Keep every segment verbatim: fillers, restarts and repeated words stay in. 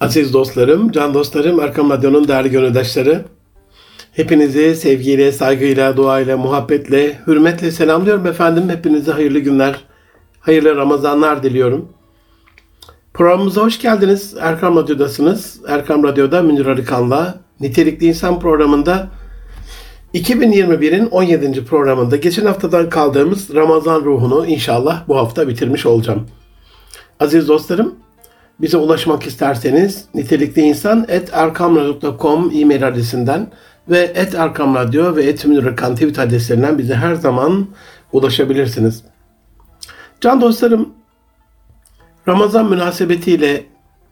Aziz dostlarım, can dostlarım, Erkam Radyo'nun değerli gönüldaşları, hepinizi sevgiyle, saygıyla, duayla, muhabbetle, hürmetle selamlıyorum efendim. Hepinize hayırlı günler, hayırlı Ramazanlar diliyorum. Programımıza hoş geldiniz. Erkam Radyo'dasınız. Erkam Radyo'da Münir Arıkan'la Nitelikli İnsan programında iki bin yirmi birin on yedinci programında geçen haftadan kaldığımız Ramazan ruhunu inşallah bu hafta bitirmiş olacağım. Aziz dostlarım, bize ulaşmak isterseniz nitelikliinsan et erkamradyo nokta com e-mail adresinden ve et erkamradyo ve et Münir Arıkan tweet adreslerinden bize her zaman ulaşabilirsiniz. Can dostlarım, Ramazan münasebetiyle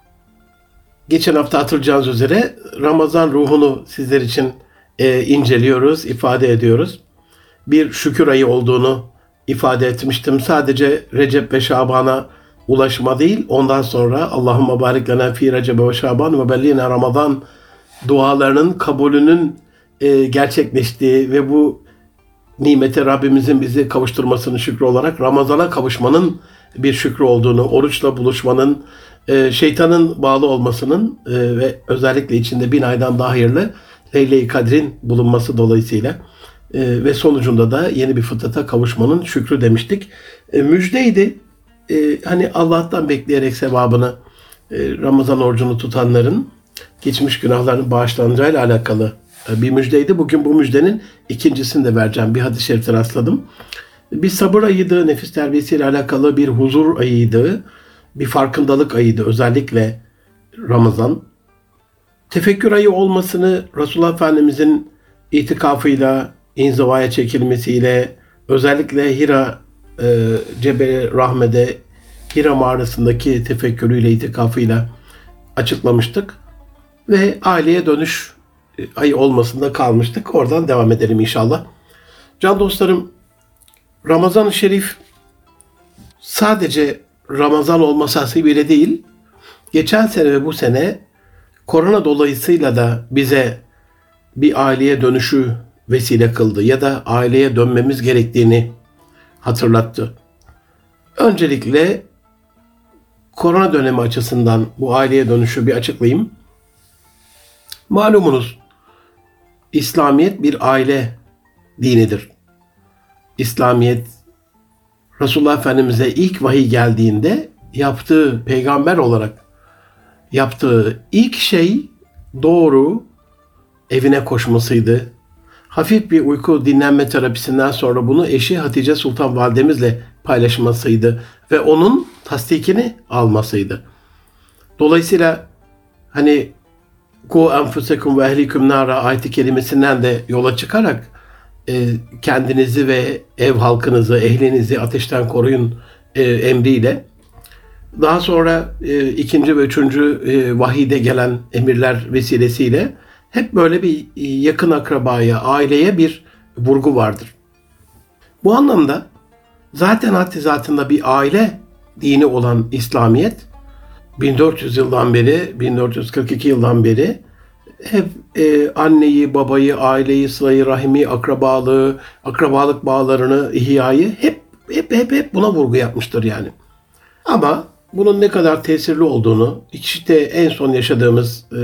geçen hafta hatırlayacağınız üzere Ramazan ruhunu sizler için e, inceliyoruz, ifade ediyoruz. Bir şükür ayı olduğunu ifade etmiştim. Sadece Recep ve Şaban'a ulaşma değil, ondan sonra Allahümme barik lena fi Recep ve Şaban ve belline Ramazan dualarının kabulünün e, gerçekleştiği ve bu nimete Rabbimizin bizi kavuşturmasının şükrü olarak Ramazan'a kavuşmanın bir şükrü olduğunu, oruçla buluşmanın, e, şeytanın bağlı olmasının e, ve özellikle içinde bin aydan daha hayırlı Leyle-i Kadir'in bulunması dolayısıyla e, ve sonucunda da yeni bir fıtrata kavuşmanın şükrü demiştik. E, müjdeydi. Ee, hani Allah'tan bekleyerek sevabını e, Ramazan orucunu tutanların geçmiş günahlarının bağışlanacağıyla alakalı e, bir müjdeydi. Bugün bu müjdenin ikincisini de vereceğim. Bir hadis-i şerifte rastladım. Bir sabır ayıydı, nefis terbiyesiyle alakalı bir huzur ayıydı, bir farkındalık ayıydı özellikle Ramazan. Tefekkür ayı olmasını Resulullah Efendimizin itikafıyla, inzivaya çekilmesiyle, özellikle Hira e, Cebel Rahme'de Hira mağarasındaki tefekkürüyle, itikafıyla açıklamıştık. Ve aileye dönüş ayı olmasında kalmıştık. Oradan devam edelim inşallah. Can dostlarım, Ramazan-ı Şerif sadece Ramazan olması hasebiyle değil, geçen sene ve bu sene korona dolayısıyla da bize bir aileye dönüşü vesile kıldı ya da aileye dönmemiz gerektiğini hatırlattı. Öncelikle korona dönemi açısından bu aileye dönüşü bir açıklayayım. Malumunuz İslamiyet bir aile dinidir. İslamiyet Resulullah Efendimiz'e ilk vahiy geldiğinde yaptığı, peygamber olarak yaptığı ilk şey doğru evine koşmasıydı. Hafif bir uyku dinlenme terapisinden sonra bunu eşi Hatice Sultan Validemizle paylaşmasıydı ve onun tasdikini almasıydı. Dolayısıyla hani ku enfusekum ve ehlikum nara ayeti kelimesinden de yola çıkarak e, kendinizi ve ev halkınızı, ehlinizi ateşten koruyun e, emriyle daha sonra e, ikinci ve üçüncü e, vahiyde gelen emirler vesilesiyle hep böyle bir yakın akrabaya, aileye bir vurgu vardır. Bu anlamda zaten haddi zatında bir aile dini olan İslamiyet bin dört yüz yıldan beri, bin dört yüz kırk iki yıldan beri hep e, anneyi, babayı, aileyi, sıla-i rahimi, akrabalığı, akrabalık bağlarını, ihyayı hep hep hep hep buna vurgu yapmıştır yani. Ama bunun ne kadar tesirli olduğunu işte en son yaşadığımız e,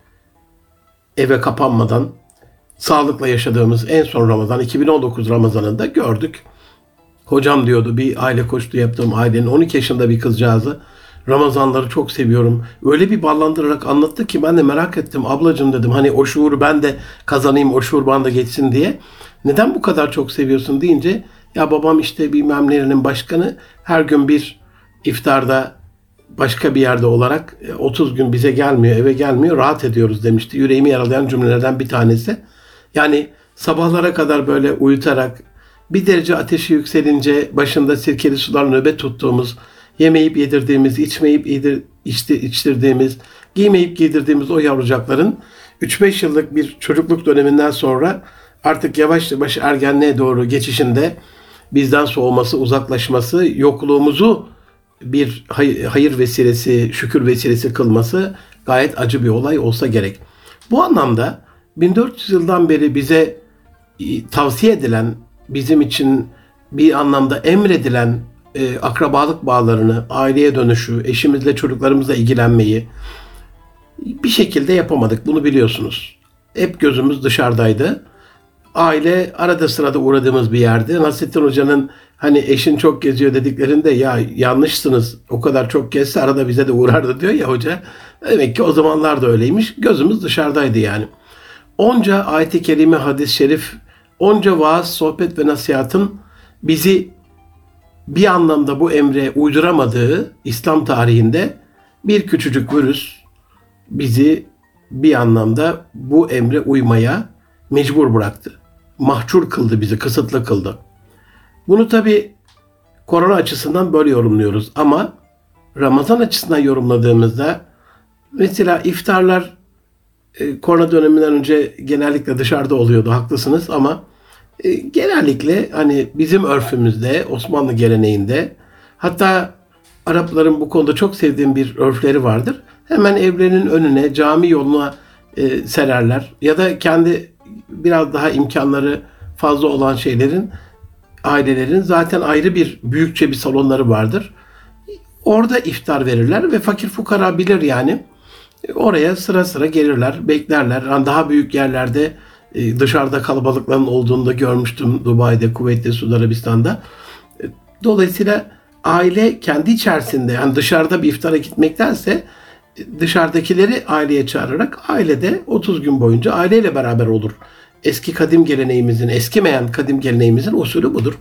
eve kapanmadan sağlıkla yaşadığımız en son Ramazan, iki bin on dokuz Ramazan'ında gördük. Hocam diyordu, bir aile koçluğu yaptığım ailenin on iki yaşında bir kızcağızı, Ramazanları çok seviyorum. Öyle bir ballandırarak anlattı ki ben de merak ettim. Ablacığım dedim, hani o şuuru ben de kazanayım, o şuur bana da geçsin diye. Neden bu kadar çok seviyorsun deyince, ya babam işte bilmem nerenin başkanı, her gün bir iftarda başka bir yerde olarak otuz gün bize gelmiyor, eve gelmiyor, rahat ediyoruz demişti. Yüreğimi yaralayan cümlelerden bir tanesi. Yani sabahlara kadar böyle uyutarak, bir derece ateşi yükselince başında sirkeli sular nöbet tuttuğumuz, yemeyip yedirdiğimiz, içmeyip yedir, içti, içtirdiğimiz, giymeyip giydirdiğimiz o yavrucakların üç beş yıllık bir çocukluk döneminden sonra artık yavaş yavaş ergenliğe doğru geçişinde bizden soğuması, uzaklaşması, yokluğumuzu bir hayır vesilesi, şükür vesilesi kılması gayet acı bir olay olsa gerek. Bu anlamda bin dört yüz yıldan beri bize tavsiye edilen, bizim için bir anlamda emredilen e, akrabalık bağlarını, aileye dönüşü, eşimizle çocuklarımızla ilgilenmeyi, Bir şekilde yapamadık, bunu biliyorsunuz. Hep gözümüz dışarıdaydı. Aile arada sırada uğradığımız bir yerdi. Nasrettin Hoca'nın hani eşin çok geziyor dediklerinde ya yanlışsınız, o kadar çok gezse arada bize de uğrardı diyor ya hoca. Demek ki o zamanlar da öyleymiş. Gözümüz dışarıdaydı yani. Onca ayet-i kerime, hadis-i şerif, onca vaaz, sohbet ve nasihatın bizi bir anlamda bu emre uyduramadığı İslam tarihinde bir küçücük virüs bizi bir anlamda bu emre uymaya mecbur bıraktı. Mahcur kıldı bizi, kısıtlı kıldı. Bunu tabi korona açısından böyle yorumluyoruz ama Ramazan açısından yorumladığımızda mesela iftarlar e, korona döneminden önce genellikle dışarıda oluyordu, haklısınız ama e, genellikle hani bizim örfümüzde, Osmanlı geleneğinde, hatta Arapların bu konuda çok sevdiğim bir örfleri vardır. Hemen evlerinin önüne, cami yoluna e, sererler ya da kendi biraz daha imkanları fazla olan şeylerin, ailelerin zaten ayrı bir büyükçe bir salonları vardır. Orada iftar verirler ve fakir fukara bilir yani. Oraya sıra sıra gelirler, beklerler. Yani daha büyük yerlerde dışarıda kalabalıkların olduğunu da görmüştüm Dubai'de, Kuveyt'te, Suudi Arabistan'da. Dolayısıyla aile kendi içerisinde, yani dışarıda bir iftara gitmektense dışarıdakileri aileye çağırarak ailede otuz gün boyunca aileyle beraber olur. Eski kadim geleneğimizin, eskimeyen kadim geleneğimizin usulü budur.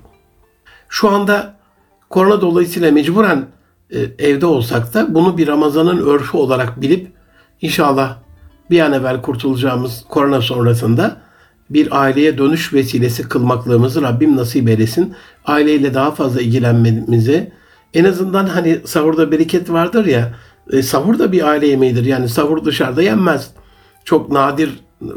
Şu anda korona dolayısıyla mecburen e, evde olsak da bunu bir Ramazan'ın örfü olarak bilip inşallah bir an evvel kurtulacağımız korona sonrasında bir aileye dönüş vesilesi kılmaklığımızı Rabbim nasip eylesin. Aileyle daha fazla ilgilenmemizi, en azından hani sahurda bereket vardır ya, e, sahur da bir aile yemeğidir. Yani sahur dışarıda yenmez. Çok nadir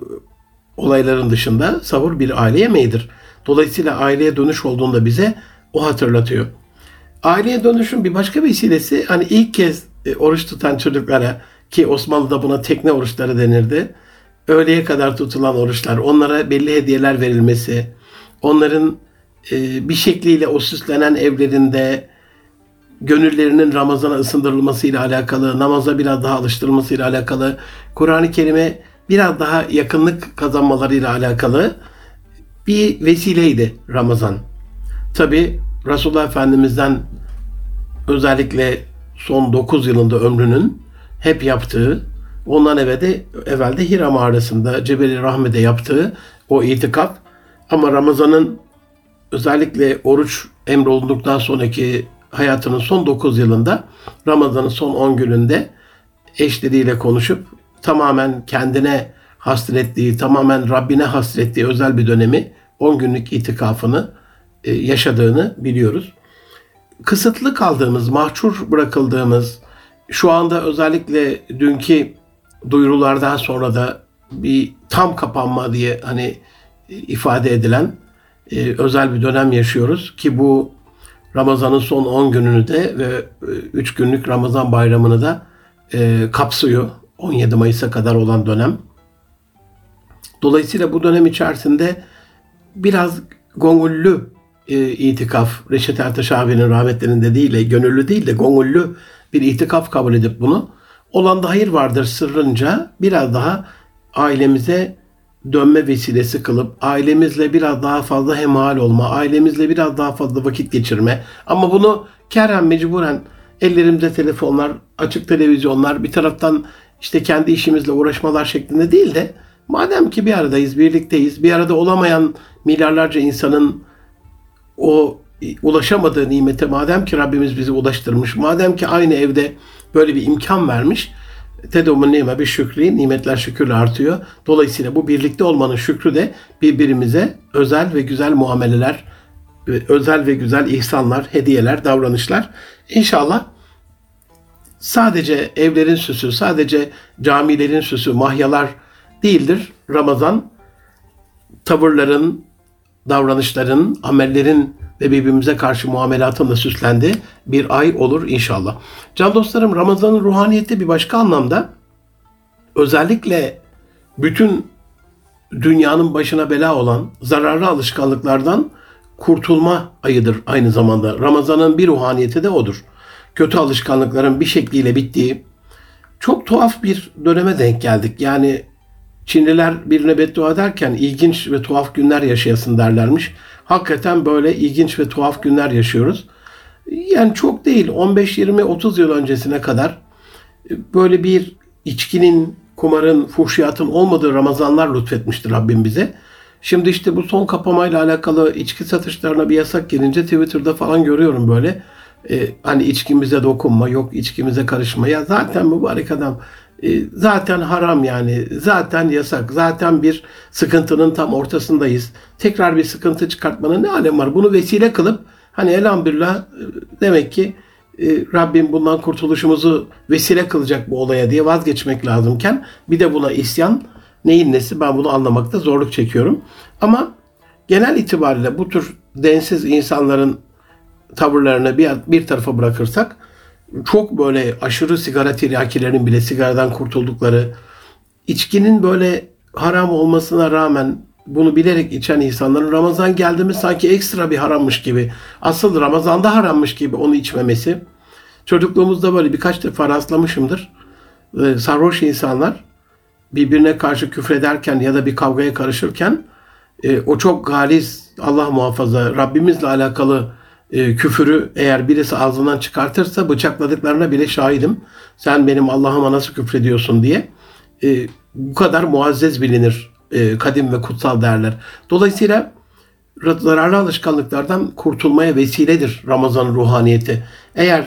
olayların dışında sahur bir aile yemeğidir. Dolayısıyla aileye dönüş olduğunda bize o hatırlatıyor. Aileye dönüşün bir başka vesilesi, hani ilk kez e, oruç tutan çocuklara, ki Osmanlı'da buna tekne oruçları denirdi. Öğleye kadar tutulan oruçlar, onlara belli hediyeler verilmesi, onların e, bir şekliyle o süslenen evlerinde gönüllerinin Ramazan'a ısındırılmasıyla alakalı, namaza biraz daha alıştırılmasıyla alakalı, Kur'an-ı Kerim'e biraz daha yakınlık kazanmalarıyla alakalı bir vesileydi Ramazan. Tabi Resulullah Efendimiz'den özellikle son dokuz yılında ömrünün hep yaptığı, ondan evvel de, evvel de Hira mağarasında Cebeli Rahme'de yaptığı o itikaf, ama Ramazan'ın özellikle oruç emrolunduktan sonraki hayatının son dokuz yılında, Ramazan'ın son on gününde eşleriyle konuşup tamamen kendine hasrettiği, tamamen Rabbine hasrettiği özel bir dönemi, on günlük itikafını yaşadığını biliyoruz. Kısıtlı kaldığımız, mahcur bırakıldığımız, şu anda özellikle dünkü duyurulardan sonra da bir tam kapanma diye hani ifade edilen e, özel bir dönem yaşıyoruz ki bu Ramazan'ın son on gününü de ve üç günlük Ramazan bayramını da e, kapsıyor. on yedi Mayıs'a kadar olan dönem. Dolayısıyla bu dönem içerisinde biraz gönüllü e, itikaf, Reşat Ertaş abinin rahmetlerinin dediğiyle gönüllü değil de gönüllü bir itikaf kabul edip bunu, olan da hayır vardır sırrınca biraz daha ailemize dönme vesilesi kılıp ailemizle biraz daha fazla hemhal olma, ailemizle biraz daha fazla vakit geçirme. Ama bunu keren mecburen ellerimizde telefonlar, açık televizyonlar, bir taraftan işte kendi işimizle uğraşmalar şeklinde değil de madem ki bir aradayız, birlikteyiz, bir arada olamayan milyarlarca insanın o ulaşamadığı nimete madem ki Rabbimiz bizi ulaştırmış, madem ki aynı evde böyle bir imkan vermiş, tedumun nime bir şükri, nimetler şükürle artıyor. Dolayısıyla bu birlikte olmanın şükrü de birbirimize özel ve güzel muameleler, özel ve güzel ihsanlar, hediyeler, davranışlar. İnşallah sadece evlerin süsü, sadece camilerin süsü, mahyalar değildir. Ramazan tavırların, davranışların, amellerin ve birbirimize karşı muamelatın da süslendiği bir ay olur inşallah. Can dostlarım, Ramazan'ın ruhaniyeti bir başka anlamda özellikle bütün dünyanın başına bela olan zararlı alışkanlıklardan kurtulma ayıdır aynı zamanda. Ramazan'ın bir ruhaniyeti de odur. Kötü alışkanlıkların bir şekliyle bittiği, Çok tuhaf bir döneme denk geldik. Yani Çinliler birine beddua derken ilginç ve tuhaf günler yaşayasın derlermiş. Hakikaten böyle ilginç ve tuhaf günler yaşıyoruz. Yani çok değil, on beş yirmi otuz yıl öncesine kadar böyle bir içkinin, kumarın, fuhşiyatın olmadığı Ramazanlar lütfetmiştir Rabbim bize. Şimdi işte bu son kapamayla alakalı içki satışlarına bir yasak gelince Twitter'da falan görüyorum böyle. Ee, hani içkimize dokunma, yok içkimize karışma. Ya zaten mübarek adam, e, zaten haram yani. Zaten yasak. Zaten bir sıkıntının tam ortasındayız. Tekrar bir sıkıntı çıkartmanın ne alemi var? Bunu vesile kılıp hani elhamdülillah e, demek ki e, Rabbim bundan kurtuluşumuzu vesile kılacak bu olaya diye vazgeçmek lazımken bir de buna isyan neyin nesi, ben bunu anlamakta zorluk çekiyorum. Ama genel itibariyle bu tür densiz insanların tavırlarını bir, bir tarafa bırakırsak çok böyle aşırı sigara tiryakilerin bile sigaradan kurtuldukları, içkinin böyle haram olmasına rağmen bunu bilerek içen insanların Ramazan geldi mi sanki ekstra bir harammış gibi, asıl Ramazan'da harammış gibi onu içmemesi. Çocukluğumuzda böyle birkaç defa rastlamışımdır. Ee, sarhoş insanlar birbirine karşı küfrederken ya da bir kavgaya karışırken e, o çok galis, Allah muhafaza, Rabbimizle alakalı e, küfürü eğer birisi ağzından çıkartırsa bıçakladıklarına bile şahidim. Sen benim Allah'ıma nasıl küfrediyorsun diye. E, bu kadar muazzez bilinir e, kadim ve kutsal değerler. Dolayısıyla zararlı alışkanlıklardan kurtulmaya vesiledir Ramazan ruhaniyeti. Eğer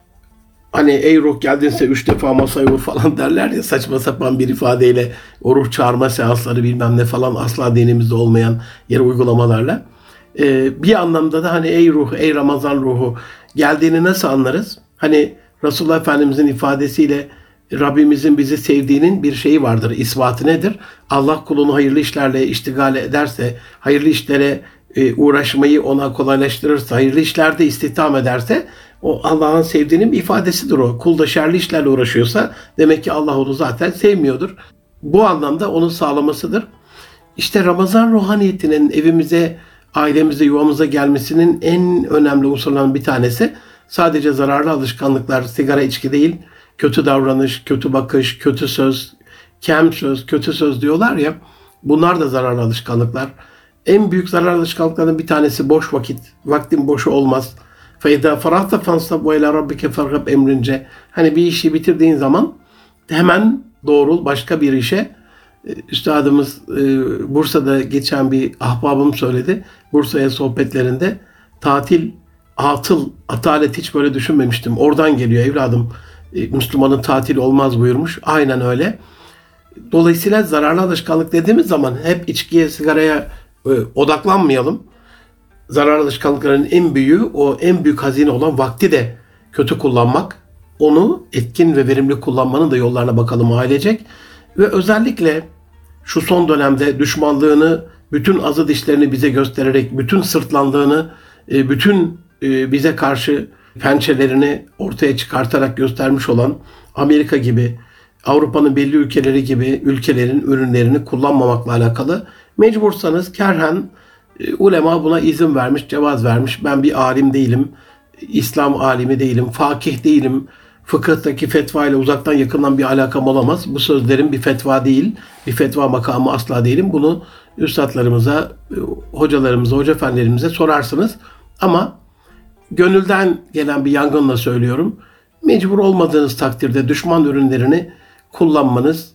hani ey ruh geldinse üç defa masaya vur falan derler ya, saçma sapan bir ifadeyle o ruh çağırma seansları bilmem ne falan asla dinimizde olmayan yer uygulamalarla. Ee, bir anlamda da hani ey ruh, ey Ramazan ruhu geldiğini nasıl anlarız? Hani Resulullah Efendimizin ifadesiyle Rabbimizin bizi sevdiğinin bir şeyi vardır. İspatı nedir? Allah kulunu hayırlı işlerle iştigal ederse, hayırlı işlere e, uğraşmayı ona kolaylaştırırsa, hayırlı işlerde istihdam ederse o Allah'ın sevdiğinin bir ifadesidir o. Kul da şerli işlerle uğraşıyorsa demek ki Allah onu zaten sevmiyordur. Bu anlamda onun sağlamasıdır. İşte Ramazan ruhaniyetinin evimize, ailemize, yuvamıza gelmesinin en önemli unsurlarından bir tanesi sadece zararlı alışkanlıklar, sigara, içki değil, kötü davranış, kötü bakış, kötü söz, kem söz, kötü söz diyorlar ya, bunlar da zararlı alışkanlıklar. En büyük zararlı alışkanlıklardan bir tanesi boş vakit. Vaktin boşu olmaz. فَاِذَا فَرَحْتَ فَانْصَبْ وَاِلَى رَبِّكَ فَرْغَبْ emrince. Hani bir işi bitirdiğin zaman hemen doğrul başka bir işe. Üstadımız e, Bursa'da geçen bir ahbabım söyledi. Bursa'ya sohbetlerinde tatil, atıl, atalet hiç böyle düşünmemiştim. Oradan geliyor evladım. E, Müslümanın tatili olmaz buyurmuş. Aynen öyle. Dolayısıyla zararlı alışkanlık dediğimiz zaman hep içkiye, sigaraya e, odaklanmayalım. Zararlı alışkanlıkların en büyüğü, o en büyük hazine olan vakti de kötü kullanmak. Onu etkin ve verimli kullanmanın da yollarına bakalım ailecek. Ve özellikle şu son dönemde düşmanlığını, bütün azı dişlerini bize göstererek, bütün sırtlandığını, bütün bize karşı pençelerini ortaya çıkartarak göstermiş olan Amerika gibi, Avrupa'nın belli ülkeleri gibi ülkelerin ürünlerini kullanmamakla alakalı mecbursanız kerhen ulema buna izin vermiş, cevaz vermiş. Ben bir alim değilim, İslam alimi değilim, fakih değilim. Fıkıhtaki fetva ile uzaktan yakından bir alakam olamaz. Bu sözlerim bir fetva değil, bir fetva makamı asla değilim. Bunu üstadlarımıza, hocalarımıza, hoca efendilerimize sorarsınız. Ama gönülden gelen bir yangınla söylüyorum. Mecbur olmadığınız takdirde düşman ürünlerini kullanmanız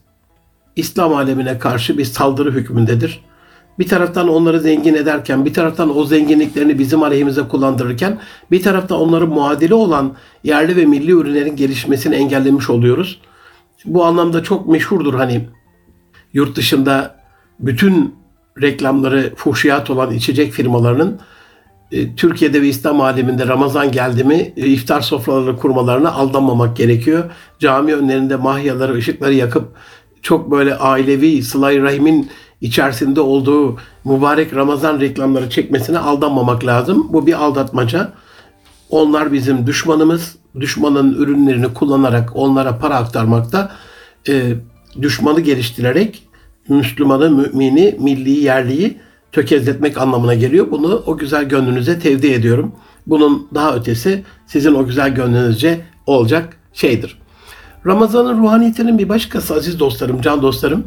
İslam alemine karşı bir saldırı hükmündedir. Bir taraftan onları zengin ederken, bir taraftan o zenginliklerini bizim aleyhimize kullandırırken, bir taraftan onların muadili olan yerli ve milli ürünlerin gelişmesini engellemiş oluyoruz. Bu anlamda çok meşhurdur hani yurt dışında bütün reklamları fuhşiyat olan içecek firmalarının e, Türkiye'de ve İslam aleminde Ramazan geldi mi e, iftar sofraları kurmalarına aldanmamak gerekiyor. Cami önlerinde mahyaları, ışıkları yakıp çok böyle ailevi, sıla-i rahimin içerisinde olduğu mübarek Ramazan reklamları çekmesine aldanmamak lazım. Bu bir aldatmaca. Onlar bizim düşmanımız. Düşmanın ürünlerini kullanarak onlara para aktarmakta, e, düşmanı geliştirerek Müslümanı, mümini, milliyi, yerliyi tökezletmek anlamına geliyor. Bunu o güzel gönlünüze tevdi ediyorum. Bunun daha ötesi sizin o güzel gönlünüzce olacak şeydir. Ramazan'ın ruhaniyetinin bir başkası aziz dostlarım, can dostlarım,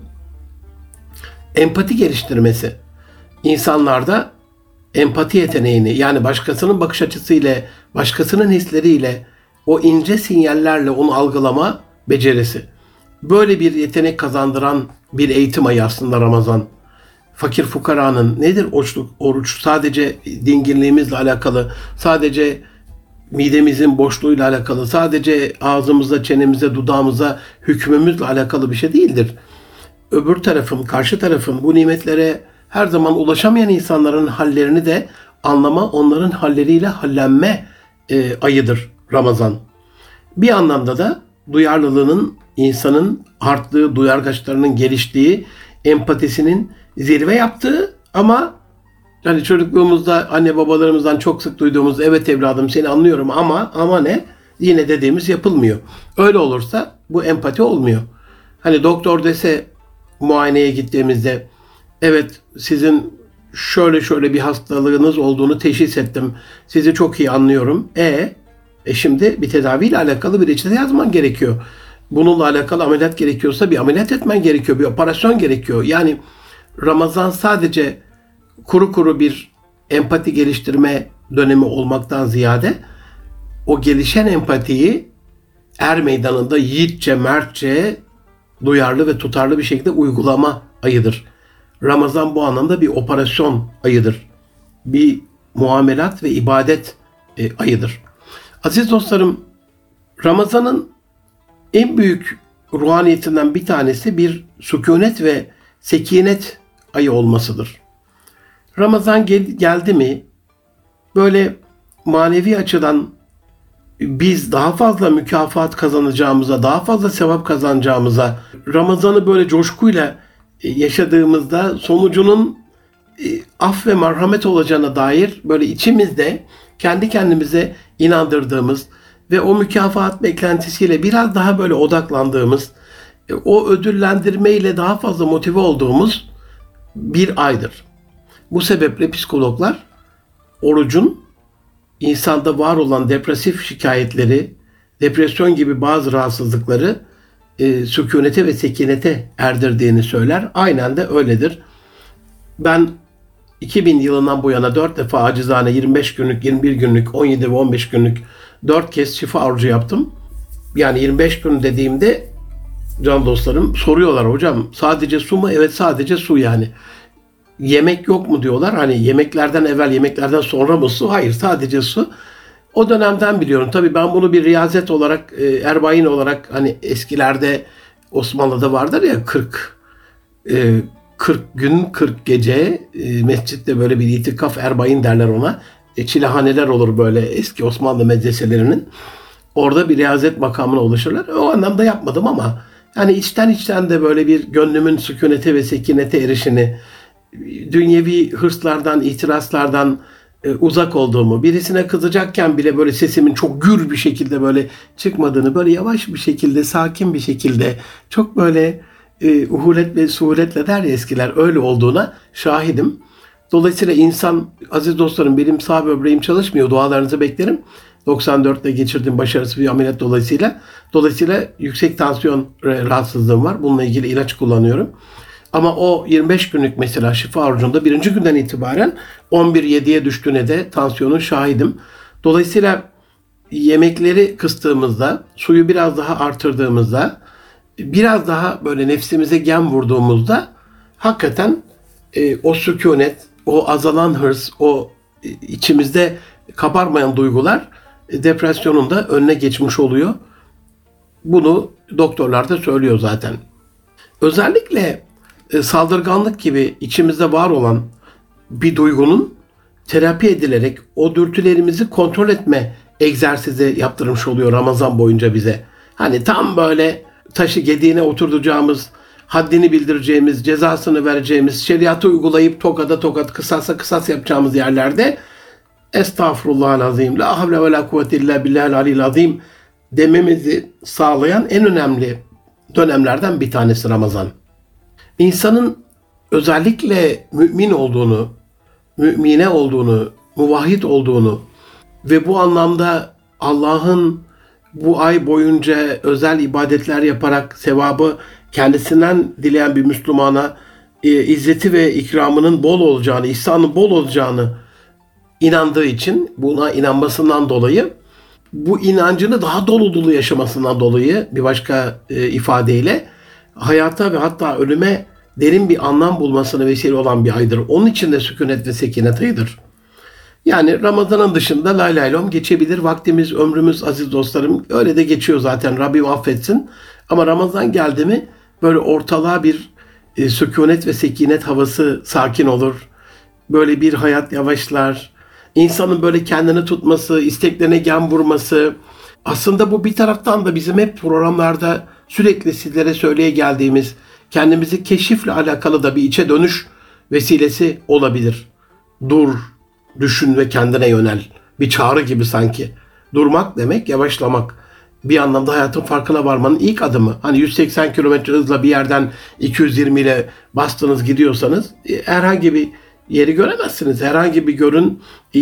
empati geliştirmesi. İnsanlarda empati yeteneğini, yani başkasının bakış açısıyla, başkasının hisleriyle, o ince sinyallerle onu algılama becerisi. Böyle bir yetenek kazandıran bir eğitim ayı aslında Ramazan. Fakir fukaranın nedir oruçluk? Oruç sadece dinginliğimizle alakalı, sadece midemizin boşluğuyla alakalı, sadece ağzımıza, çenemize, dudağımıza hükmümüzle alakalı bir şey değildir. Öbür tarafın, karşı tarafın bu nimetlere her zaman ulaşamayan insanların hallerini de anlama, onların halleriyle hallenme e, ayıdır Ramazan. Bir anlamda da duyarlılığının, insanın arttığı, duyargaçlarının geliştiği, empatisinin zirve yaptığı ama hani çocukluğumuzda anne babalarımızdan çok sık duyduğumuz evet evladım seni anlıyorum ama ama ne? Yine dediğimiz yapılmıyor. Öyle olursa bu empati olmuyor. Hani doktor dese muayeneye gittiğimizde evet sizin şöyle şöyle bir hastalığınız olduğunu teşhis ettim. Sizi çok iyi anlıyorum. E, e şimdi bir tedaviyle alakalı bir reçete yazman gerekiyor. Bununla alakalı ameliyat gerekiyorsa bir ameliyat etmen gerekiyor. Bir operasyon gerekiyor. Yani Ramazan sadece kuru kuru bir empati geliştirme dönemi olmaktan ziyade o gelişen empatiyi er meydanında yiğitçe, mertçe, duyarlı ve tutarlı bir şekilde uygulama ayıdır. Ramazan bu anlamda bir operasyon ayıdır. Bir muamelat ve ibadet e, ayıdır. Aziz dostlarım, Ramazan'ın en büyük ruhaniyetinden bir tanesi bir sükunet ve sekinet ayı olmasıdır. Ramazan gel- geldi mi böyle manevi açıdan biz daha fazla mükafat kazanacağımıza, daha fazla sevap kazanacağımıza, Ramazan'ı böyle coşkuyla yaşadığımızda sonucunun af ve merhamet olacağına dair böyle içimizde kendi kendimize inandırdığımız ve o mükafat beklentisiyle biraz daha böyle odaklandığımız, o ödüllendirmeyle daha fazla motive olduğumuz bir aydır. Bu sebeple psikologlar orucun insanda var olan depresif şikayetleri, depresyon gibi bazı rahatsızlıkları e, sükunete ve sekinete erdirdiğini söyler. Aynen de öyledir. Ben iki bin yılından bu yana dört defa acizane yirmi beş günlük, yirmi bir günlük, on yedi ve on beş günlük dört kez şifa orucu yaptım. Yani yirmi beş gün dediğimde can dostlarım soruyorlar hocam sadece su mu? Evet sadece su yani. Yemek yok mu diyorlar. Hani yemeklerden evvel, yemeklerden sonra mı su? Hayır, sadece su. O dönemden biliyorum. Tabii ben bunu bir riyazet olarak, e, erbain olarak hani eskilerde Osmanlı'da vardır ya kırk e, kırk gün kırk gece e, mescitte böyle bir itikaf erbain derler ona. E, çilehaneler olur böyle eski Osmanlı medreselerinin. Orada bir riyazet makamına ulaşırlar. O anlamda yapmadım ama yani içten içten de böyle bir gönlümün sükunete ve sekinete erişini, dünyevi hırslardan, itirazlardan e, uzak olduğumu, birisine kızacakken bile böyle sesimin çok gür bir şekilde böyle çıkmadığını, böyle yavaş bir şekilde, sakin bir şekilde, çok böyle e, uhulet ve suhuletle der ya eskiler, öyle olduğuna şahidim. Dolayısıyla insan, aziz dostlarım benim sağ böbreğim çalışmıyor, dualarınızı beklerim. doksan dörtte geçirdiğim başarısız bir ameliyat dolayısıyla. Dolayısıyla yüksek tansiyon rahatsızlığım var. Bununla ilgili ilaç kullanıyorum. Ama o yirmi beş günlük mesela şifa orucunda birinci günden itibaren on bir yediye düştüğüne de tansiyonun şahidim. Dolayısıyla yemekleri kıstığımızda, suyu biraz daha artırdığımızda, biraz daha böyle nefsimize gem vurduğumuzda hakikaten e, o sükunet, o azalan hırs, o e, içimizde kabarmayan duygular e, depresyonun da önüne geçmiş oluyor. Bunu doktorlar da söylüyor zaten. Özellikle e, saldırganlık gibi içimizde var olan bir duygunun terapi edilerek o dürtülerimizi kontrol etme egzersizi yaptırmış oluyor Ramazan boyunca bize. Hani tam böyle taşı gediğine oturtacağımız, haddini bildireceğimiz, cezasını vereceğimiz, şeriatı uygulayıp tokada tokat, kısasa kısas yapacağımız yerlerde Estağfurullahal-azim, la havle ve la kuvvete illa billahil aliyyil azim dememizi sağlayan en önemli dönemlerden bir tanesi Ramazan. İnsanın özellikle mümin olduğunu, mümine olduğunu, muvahhid olduğunu ve bu anlamda Allah'ın bu ay boyunca özel ibadetler yaparak sevabı kendisinden dileyen bir Müslümana e, izzeti ve ikramının bol olacağını, ihsanın bol olacağını inandığı için, buna inanmasından dolayı, bu inancını daha dolu dolu yaşamasından dolayı bir başka e, ifadeyle hayata ve hatta ölüme derin bir anlam bulmasına vesile olan bir aydır. Onun için de sükunet ve sekinet ayıdır. Yani Ramazan'ın dışında lay lay lom geçebilir. Vaktimiz, ömrümüz aziz dostlarım öyle de geçiyor zaten. Rabbim affetsin. Ama Ramazan geldi mi böyle ortalığa bir e, sükunet ve sekinet havası sakin olur. Böyle bir hayat yavaşlar. İnsanın böyle kendini tutması, isteklerine gen vurması. Aslında bu bir taraftan da bizim hep programlarda sürekli sizlere söyleye geldiğimiz kendimizi keşifle alakalı da bir içe dönüş vesilesi olabilir. Dur, düşün ve kendine yönel. Bir çağrı gibi sanki. Durmak demek yavaşlamak. Bir anlamda hayatın farkına varmanın ilk adımı. Hani yüz seksen kilometre hızla bir yerden iki yüz yirmi ile bastınız gidiyorsanız herhangi bir yeri göremezsiniz. Herhangi bir gölün,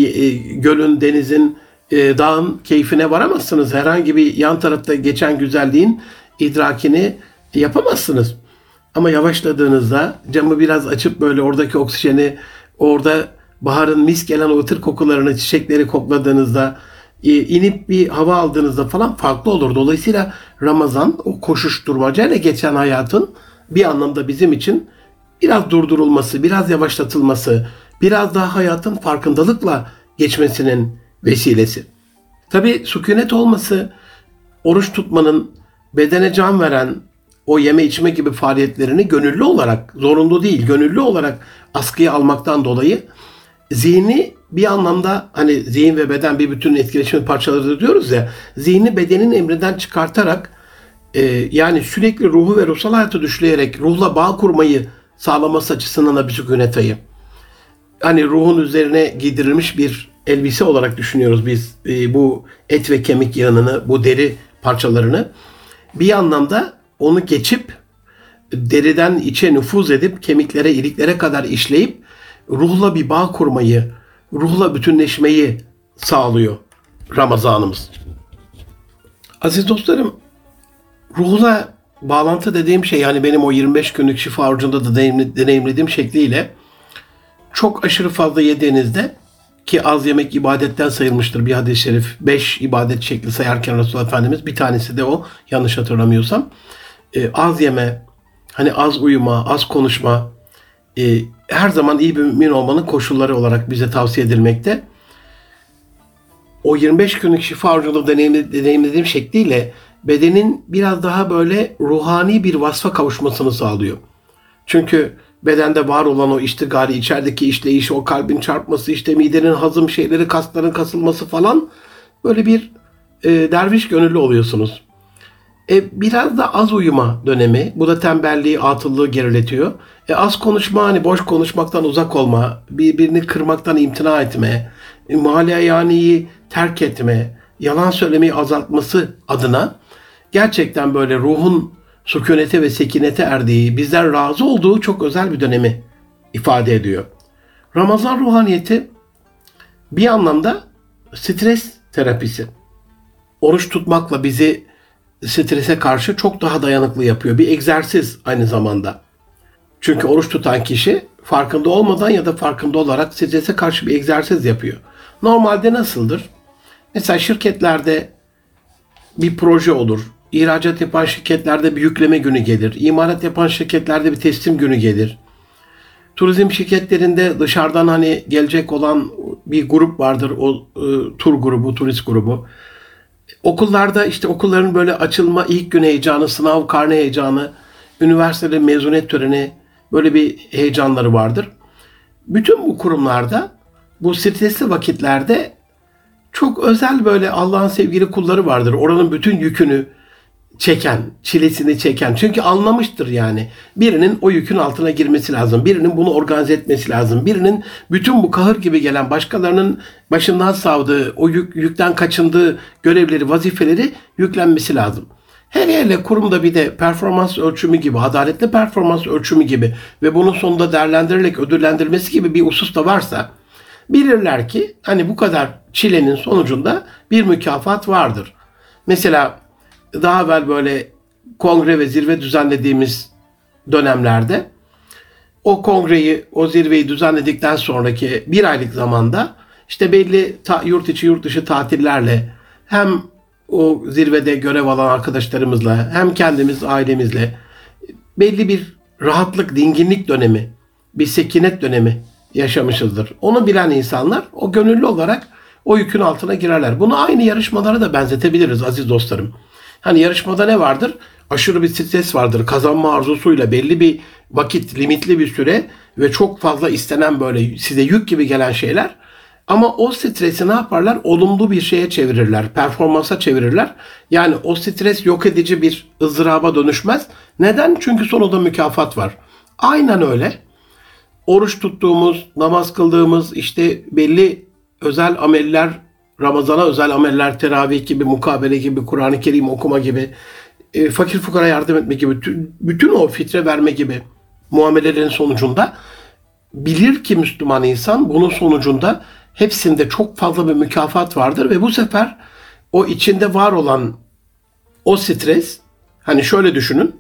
gölün, denizin, dağın keyfine varamazsınız. Herhangi bir yan tarafta geçen güzelliğin idrakini yapamazsınız. Ama yavaşladığınızda camı biraz açıp böyle oradaki oksijeni, orada baharın mis gelen o ıtır kokularını, çiçekleri kokladığınızda, inip bir hava aldığınızda falan farklı olur. Dolayısıyla Ramazan o koşuşturmacayla geçen hayatın bir anlamda bizim için biraz durdurulması, biraz yavaşlatılması, biraz daha hayatın farkındalıkla geçmesinin vesilesi. Tabii sükunet olması, oruç tutmanın bedene can veren o yeme içme gibi faaliyetlerini gönüllü olarak, zorunlu değil, gönüllü olarak askıya almaktan dolayı zihni bir anlamda, hani zihin ve beden bir bütünün etkileşimi parçaları diyoruz ya, zihni bedenin emrinden çıkartarak e, yani sürekli ruhu ve ruhsal hayatı düşleyerek ruhla bağ kurmayı sağlaması açısından da bir sükunet ayı. Hani ruhun üzerine giydirilmiş bir elbise olarak düşünüyoruz biz e, bu et ve kemik yağını, bu deri parçalarını. Bir anlamda onu geçip deriden içe nüfuz edip kemiklere, iliklere kadar işleyip ruhla bir bağ kurmayı, ruhla bütünleşmeyi sağlıyor Ramazanımız. Aziz dostlarım, ruhla bağlantı dediğim şey, yani benim o yirmi beş günlük şifa orucunda da deneyimlediğim şekliyle çok aşırı fazla yediğinizde, ki az yemek ibadetten sayılmıştır bir hadis-i şerif. Beş ibadet şekli sayarken Resulullah Efendimiz, bir tanesi de o, yanlış hatırlamıyorsam. Ee, az yeme, hani az uyuma, az konuşma, e, her zaman iyi bir mümin olmanın koşulları olarak bize tavsiye edilmekte. O yirmi beş günlük şifa orucunda deneyimlediğim şekliyle bedenin biraz daha böyle ruhani bir vasfa kavuşmasını sağlıyor. Çünkü bedende var olan o iştigali, içerideki işleyiş, o kalbin çarpması, işte midenin hazım şeyleri, kasların kasılması falan, böyle bir e, derviş gönüllü oluyorsunuz. E, biraz da az uyuma dönemi. Bu da tembelliği, atıllığı geriletiyor. E, az konuşma, hani boş konuşmaktan uzak olma, birbirini kırmaktan imtina etme, e, mâle-i terk etme, yalan söylemeyi azaltması adına gerçekten böyle ruhun sükunete ve sekinete erdiği, bizden razı olduğu çok özel bir dönemi ifade ediyor. Ramazan ruhaniyeti bir anlamda stres terapisi. Oruç tutmakla bizi strese karşı çok daha dayanıklı yapıyor. Bir egzersiz aynı zamanda. Çünkü oruç tutan kişi farkında olmadan ya da farkında olarak strese karşı bir egzersiz yapıyor. Normalde nasıldır? Mesela şirketlerde bir proje olur. İhracat yapan şirketlerde bir yükleme günü gelir. İmalat yapan şirketlerde bir teslim günü gelir. Turizm şirketlerinde dışarıdan hani gelecek olan bir grup vardır. O e, tur grubu, turist grubu. Okullarda işte okulların böyle açılma ilk gün heyecanı, sınav karne heyecanı, üniversitede mezuniyet töreni, böyle bir heyecanları vardır. Bütün bu kurumlarda bu stresli vakitlerde çok özel böyle Allah'ın sevgili kulları vardır. Oranın bütün yükünü çeken, çilesini çeken. Çünkü anlamıştır yani. Birinin o yükün altına girmesi lazım. Birinin bunu organize etmesi lazım. Birinin bütün bu kahır gibi gelen başkalarının başından savdığı, o yük, yükten kaçındığı görevleri, vazifeleri yüklenmesi lazım. Her yerle kurumda bir de performans ölçümü gibi, adaletli performans ölçümü gibi ve bunun sonunda değerlendirilerek ödüllendirilmesi gibi bir husus da varsa, bilirler ki hani bu kadar çilenin sonucunda bir mükafat vardır. Mesela daha evvel böyle kongre ve zirve düzenlediğimiz dönemlerde o kongreyi, o zirveyi düzenledikten sonraki bir aylık zamanda işte belli ta, yurt içi yurt dışı tatillerle hem o zirvede görev alan arkadaşlarımızla hem kendimiz ailemizle belli bir rahatlık, dinginlik dönemi, bir sekinet dönemi yaşamışızdır. Onu bilen insanlar o gönüllü olarak o yükün altına girerler. Bunu aynı yarışmalara da benzetebiliriz aziz dostlarım. Hani yarışmada ne vardır? Aşırı bir stres vardır. Kazanma arzusuyla belli bir vakit, limitli bir süre ve çok fazla istenen böyle size yük gibi gelen şeyler. Ama o stresi ne yaparlar? Olumlu bir şeye çevirirler, performansa çevirirler. Yani o stres yok edici bir ızdıraba dönüşmez. Neden? Çünkü sonunda mükafat var. Aynen öyle. Oruç tuttuğumuz, namaz kıldığımız, işte belli özel ameller, Ramazana özel ameller, teravih gibi, mukabele gibi, Kur'an-ı Kerim okuma gibi, e, fakir fukara yardım etme gibi, bütün o fitre verme gibi muamelelerin sonucunda bilir ki Müslüman insan bunun sonucunda hepsinde çok fazla bir mükafat vardır ve bu sefer o içinde var olan o stres, hani şöyle düşünün,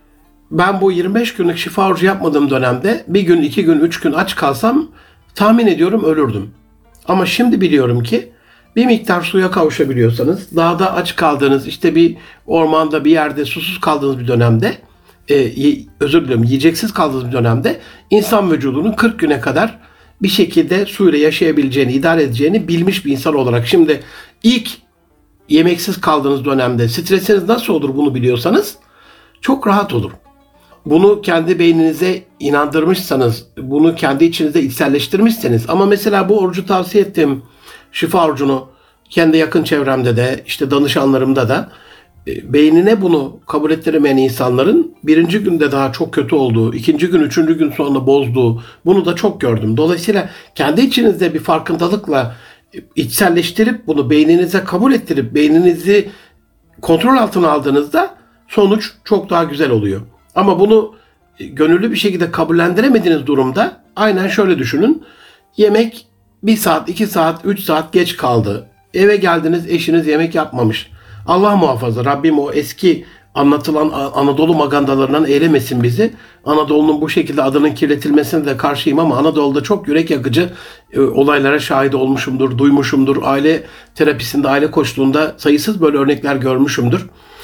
ben bu yirmi beş günlük şifa orucu yapmadığım dönemde bir gün, iki gün, üç gün aç kalsam tahmin ediyorum ölürdüm. Ama şimdi biliyorum ki bir miktar suya kavuşabiliyorsanız, dağda aç kaldığınız, işte bir ormanda bir yerde susuz kaldığınız bir dönemde, e, özür dilerim yiyeceksiz kaldığınız bir dönemde insan vücudunun kırk güne kadar bir şekilde suyla yaşayabileceğini, idare edeceğini bilmiş bir insan olarak. Şimdi ilk yemeksiz kaldığınız dönemde stresiniz nasıl olur bunu biliyorsanız çok rahat olur. Bunu kendi beyninize inandırmışsanız, bunu kendi içinizde içselleştirmişseniz, ama mesela bu orucu tavsiye ettiğim şifa orucunu kendi yakın çevremde de, işte danışanlarımda da beynine bunu kabul ettiremeyen insanların birinci günde daha çok kötü olduğu, ikinci gün, üçüncü gün sonra bozduğu, bunu da çok gördüm. Dolayısıyla kendi içinizde bir farkındalıkla içselleştirip bunu beyninize kabul ettirip beyninizi kontrol altına aldığınızda sonuç çok daha güzel oluyor. Ama bunu gönüllü bir şekilde kabullendiremediğiniz durumda aynen şöyle düşünün. Yemek bir saat, iki saat, üç saat geç kaldı. Eve geldiniz, eşiniz yemek yapmamış. Allah muhafaza, Rabbim o eski anlatılan Anadolu magandalarından eylemesin bizi. Anadolu'nun bu şekilde adının kirletilmesine de karşıyım ama Anadolu'da çok yürek yakıcı e, olaylara şahit olmuşumdur, duymuşumdur. Aile terapisinde, aile koçluğunda sayısız böyle örnekler görmüşümdür.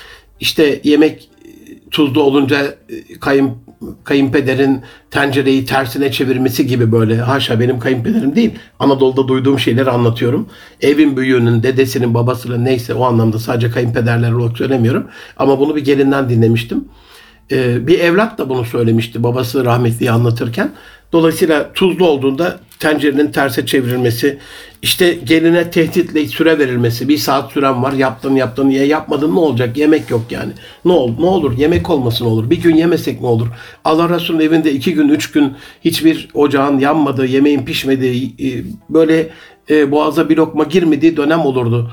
İşte yemek tuzlu olunca kayın, kayınpederin tencereyi tersine çevirmesi gibi, böyle haşa benim kayınpederim değil. Anadolu'da duyduğum şeyleri anlatıyorum. Evin büyüğünün, dedesinin, babasının, neyse, o anlamda sadece kayınpederler olarak söylemiyorum. Ama bunu bir gelinden dinlemiştim. Ee, bir evlat da bunu söylemişti babası rahmetliyi anlatırken. Dolayısıyla tuzlu olduğunda tencerenin terse çevrilmesi, işte geline tehditle süre verilmesi, bir saat süren var, yaptın yaptın, ya yapmadın ne olacak, yemek yok yani. Ne olur, ne olur, yemek olmasın olur, bir gün yemesek ne olur? Allah Resulü'nün evinde iki gün, üç gün hiçbir ocağın yanmadığı, yemeğin pişmediği, böyle boğaza bir lokma girmediği dönem olurdu.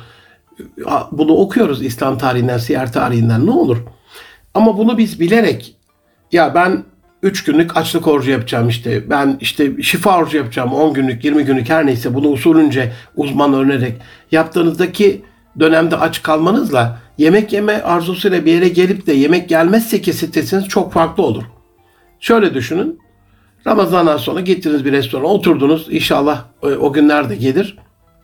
Bunu okuyoruz İslam tarihinden, siyer tarihinden, ne olur? Ama bunu biz bilerek, ya ben üç günlük açlık orucu yapacağım, işte ben işte şifa orucu yapacağım, on günlük, yirmi günlük, her neyse, bunu usulünce uzman öğrenerek yaptığınızdaki dönemde aç kalmanızla yemek yeme arzusuyla bir yere gelip de yemek gelmezse ki stresiniz çok farklı olur. Şöyle düşünün, Ramazan'dan sonra gittiniz bir restorana, oturdunuz, inşallah o günler de gelir.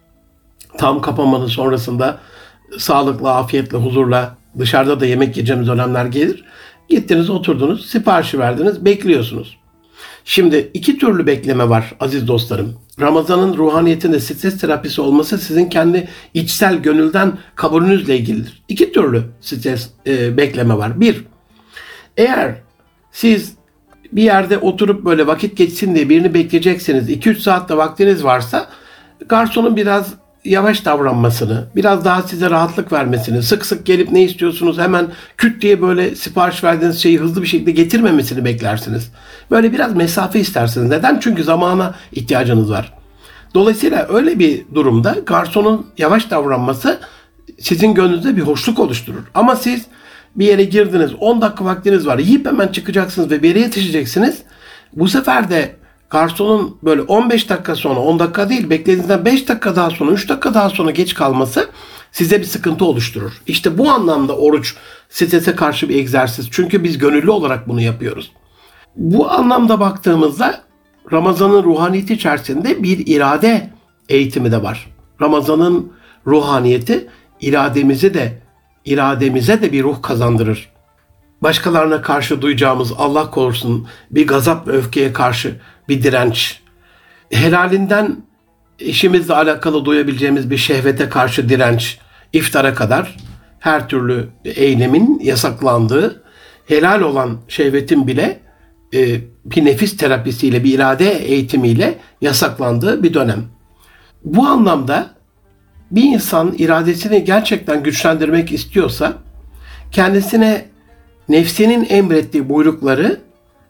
Tam kapanmanın sonrasında sağlıkla, afiyetle, huzurla dışarıda da yemek yiyeceğimiz dönemler gelir. Gittiniz, oturdunuz, siparişi verdiniz, bekliyorsunuz. Şimdi iki türlü bekleme var aziz dostlarım. Ramazan'ın ruhaniyetinde stres terapisi olması sizin kendi içsel gönülden kabulünüzle ilgilidir. İki türlü stres e, bekleme var. Bir, eğer siz bir yerde oturup böyle vakit geçsin diye birini bekleyeceksiniz, iki üç saatte vaktiniz varsa garsonun biraz yavaş davranmasını, biraz daha size rahatlık vermesini, sık sık gelip ne istiyorsunuz hemen küt diye böyle sipariş verdiğiniz şeyi hızlı bir şekilde getirmemesini beklersiniz. Böyle biraz mesafe istersiniz. Neden? Çünkü zamana ihtiyacınız var. Dolayısıyla öyle bir durumda garsonun yavaş davranması sizin gönlünüzde bir hoşluk oluşturur. Ama siz bir yere girdiniz, on dakika vaktiniz var, yiyip hemen çıkacaksınız ve bir yere yetişeceksiniz. Bu sefer de garsonun böyle on beş dakika sonra, on dakika değil, beklediğinizden beş dakika daha sonra, üç dakika daha sonra geç kalması size bir sıkıntı oluşturur. İşte bu anlamda oruç strese karşı bir egzersiz. Çünkü biz gönüllü olarak bunu yapıyoruz. Bu anlamda baktığımızda Ramazan'ın ruhaniyeti içerisinde bir irade eğitimi de var. Ramazan'ın ruhaniyeti irademizi de irademize de bir ruh kazandırır. Başkalarına karşı duyacağımız, Allah korusun, bir gazap ve öfkeye karşı bir direnç. Helalinden eşimizle alakalı duyabileceğimiz bir şehvete karşı direnç. İftara kadar her türlü eylemin yasaklandığı, helal olan şehvetin bile e, bir nefis terapisiyle, bir irade eğitimiyle yasaklandığı bir dönem. Bu anlamda bir insan iradesini gerçekten güçlendirmek istiyorsa kendisine nefsinin emrettiği buyrukları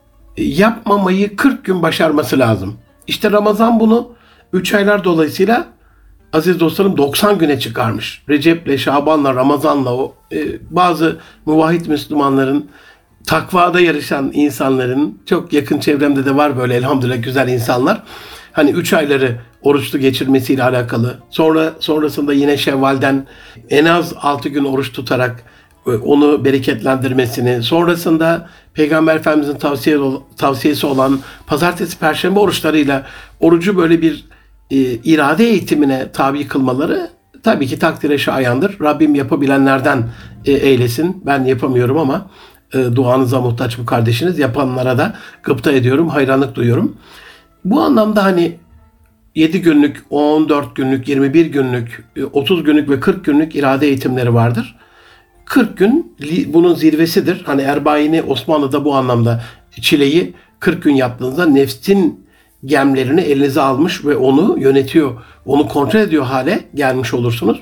yapmamayı kırk gün başarması lazım. İşte Ramazan bunu üç aylar dolayısıyla aziz dostlarım doksan güne çıkarmış. Recep'le, Şaban'la, Ramazan'la o e, bazı muvahhid Müslümanların, takvada yarışan insanların, çok yakın çevremde de var böyle elhamdülillah güzel insanlar. Hani üç ayları oruçlu geçirmesiyle alakalı. Sonra sonrasında yine Şevval'den en az altı gün oruç tutarak onu bereketlendirmesini, sonrasında Peygamber Efendimizin tavsiye, tavsiyesi olan pazartesi, perşembe oruçlarıyla orucu böyle bir e, irade eğitimine tabi kılmaları tabii ki takdire şayandır. Rabbim yapabilenlerden e, eylesin. Ben yapamıyorum ama e, duanıza muhtaç bu kardeşiniz. Yapanlara da gıpta ediyorum, hayranlık duyuyorum. Bu anlamda hani yedi günlük, on dört günlük, yirmi bir günlük, otuz günlük ve kırk günlük irade eğitimleri vardır. kırk gün bunun zirvesidir. Hani Erbaini Osmanlı'da bu anlamda çileyi kırk gün yaptığınızda nefsin gemlerini elinize almış ve onu yönetiyor, onu kontrol ediyor hale gelmiş olursunuz.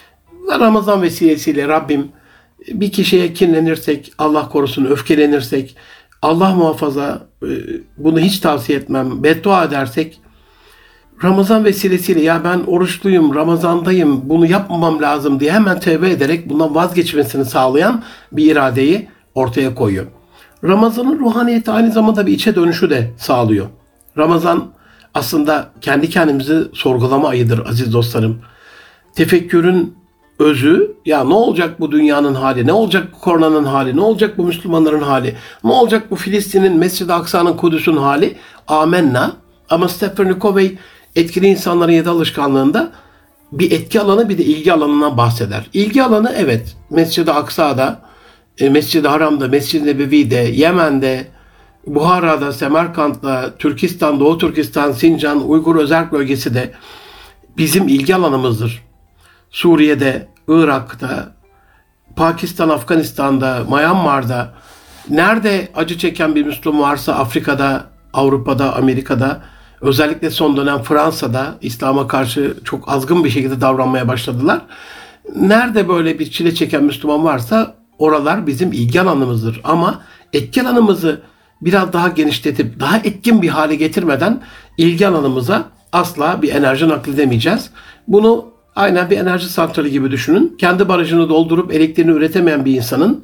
Ramazan vesilesiyle Rabbim bir kişiye kinlenirsek, Allah korusun öfkelenirsek, Allah muhafaza bunu hiç tavsiye etmem, beddua edersek, Ramazan vesilesiyle ya ben oruçluyum, Ramazandayım, bunu yapmamam lazım diye hemen tevbe ederek bundan vazgeçmesini sağlayan bir iradeyi ortaya koyuyor. Ramazan'ın ruhaniyeti aynı zamanda bir içe dönüşü de sağlıyor. Ramazan aslında kendi kendimizi sorgulama ayıdır aziz dostlarım. Tefekkürün özü, ya ne olacak bu dünyanın hali, ne olacak bu koronanın hali, ne olacak bu Müslümanların hali, ne olacak bu Filistin'in, Mescid-i Aksa'nın, Kudüs'ün hali, amenna. Ama Stephen Covey etkili insanların yedi alışkanlığında bir etki alanı bir de ilgi alanından bahseder. İlgi alanı evet Mescid-i Aksa'da, Mescid-i Haram'da, Mescid-i Nebevi'de, Yemen'de, Buhara'da, Semerkant'ta, Türkistan, Doğu Türkistan, Sincan, Uygur Özerk Bölgesi de bizim ilgi alanımızdır. Suriye'de, Irak'ta, Pakistan, Afganistan'da, Myanmar'da, nerede acı çeken bir Müslüman varsa Afrika'da, Avrupa'da, Amerika'da, özellikle son dönem Fransa'da İslam'a karşı çok azgın bir şekilde davranmaya başladılar. Nerede böyle bir çile çeken Müslüman varsa oralar bizim ilgi alanımızdır. Ama etki alanımızı biraz daha genişletip daha etkin bir hale getirmeden ilgi alanımıza asla bir enerji nakledemeyeceğiz. Bunu aynen bir enerji santrali gibi düşünün. Kendi barajını doldurup elektriğini üretemeyen bir insanın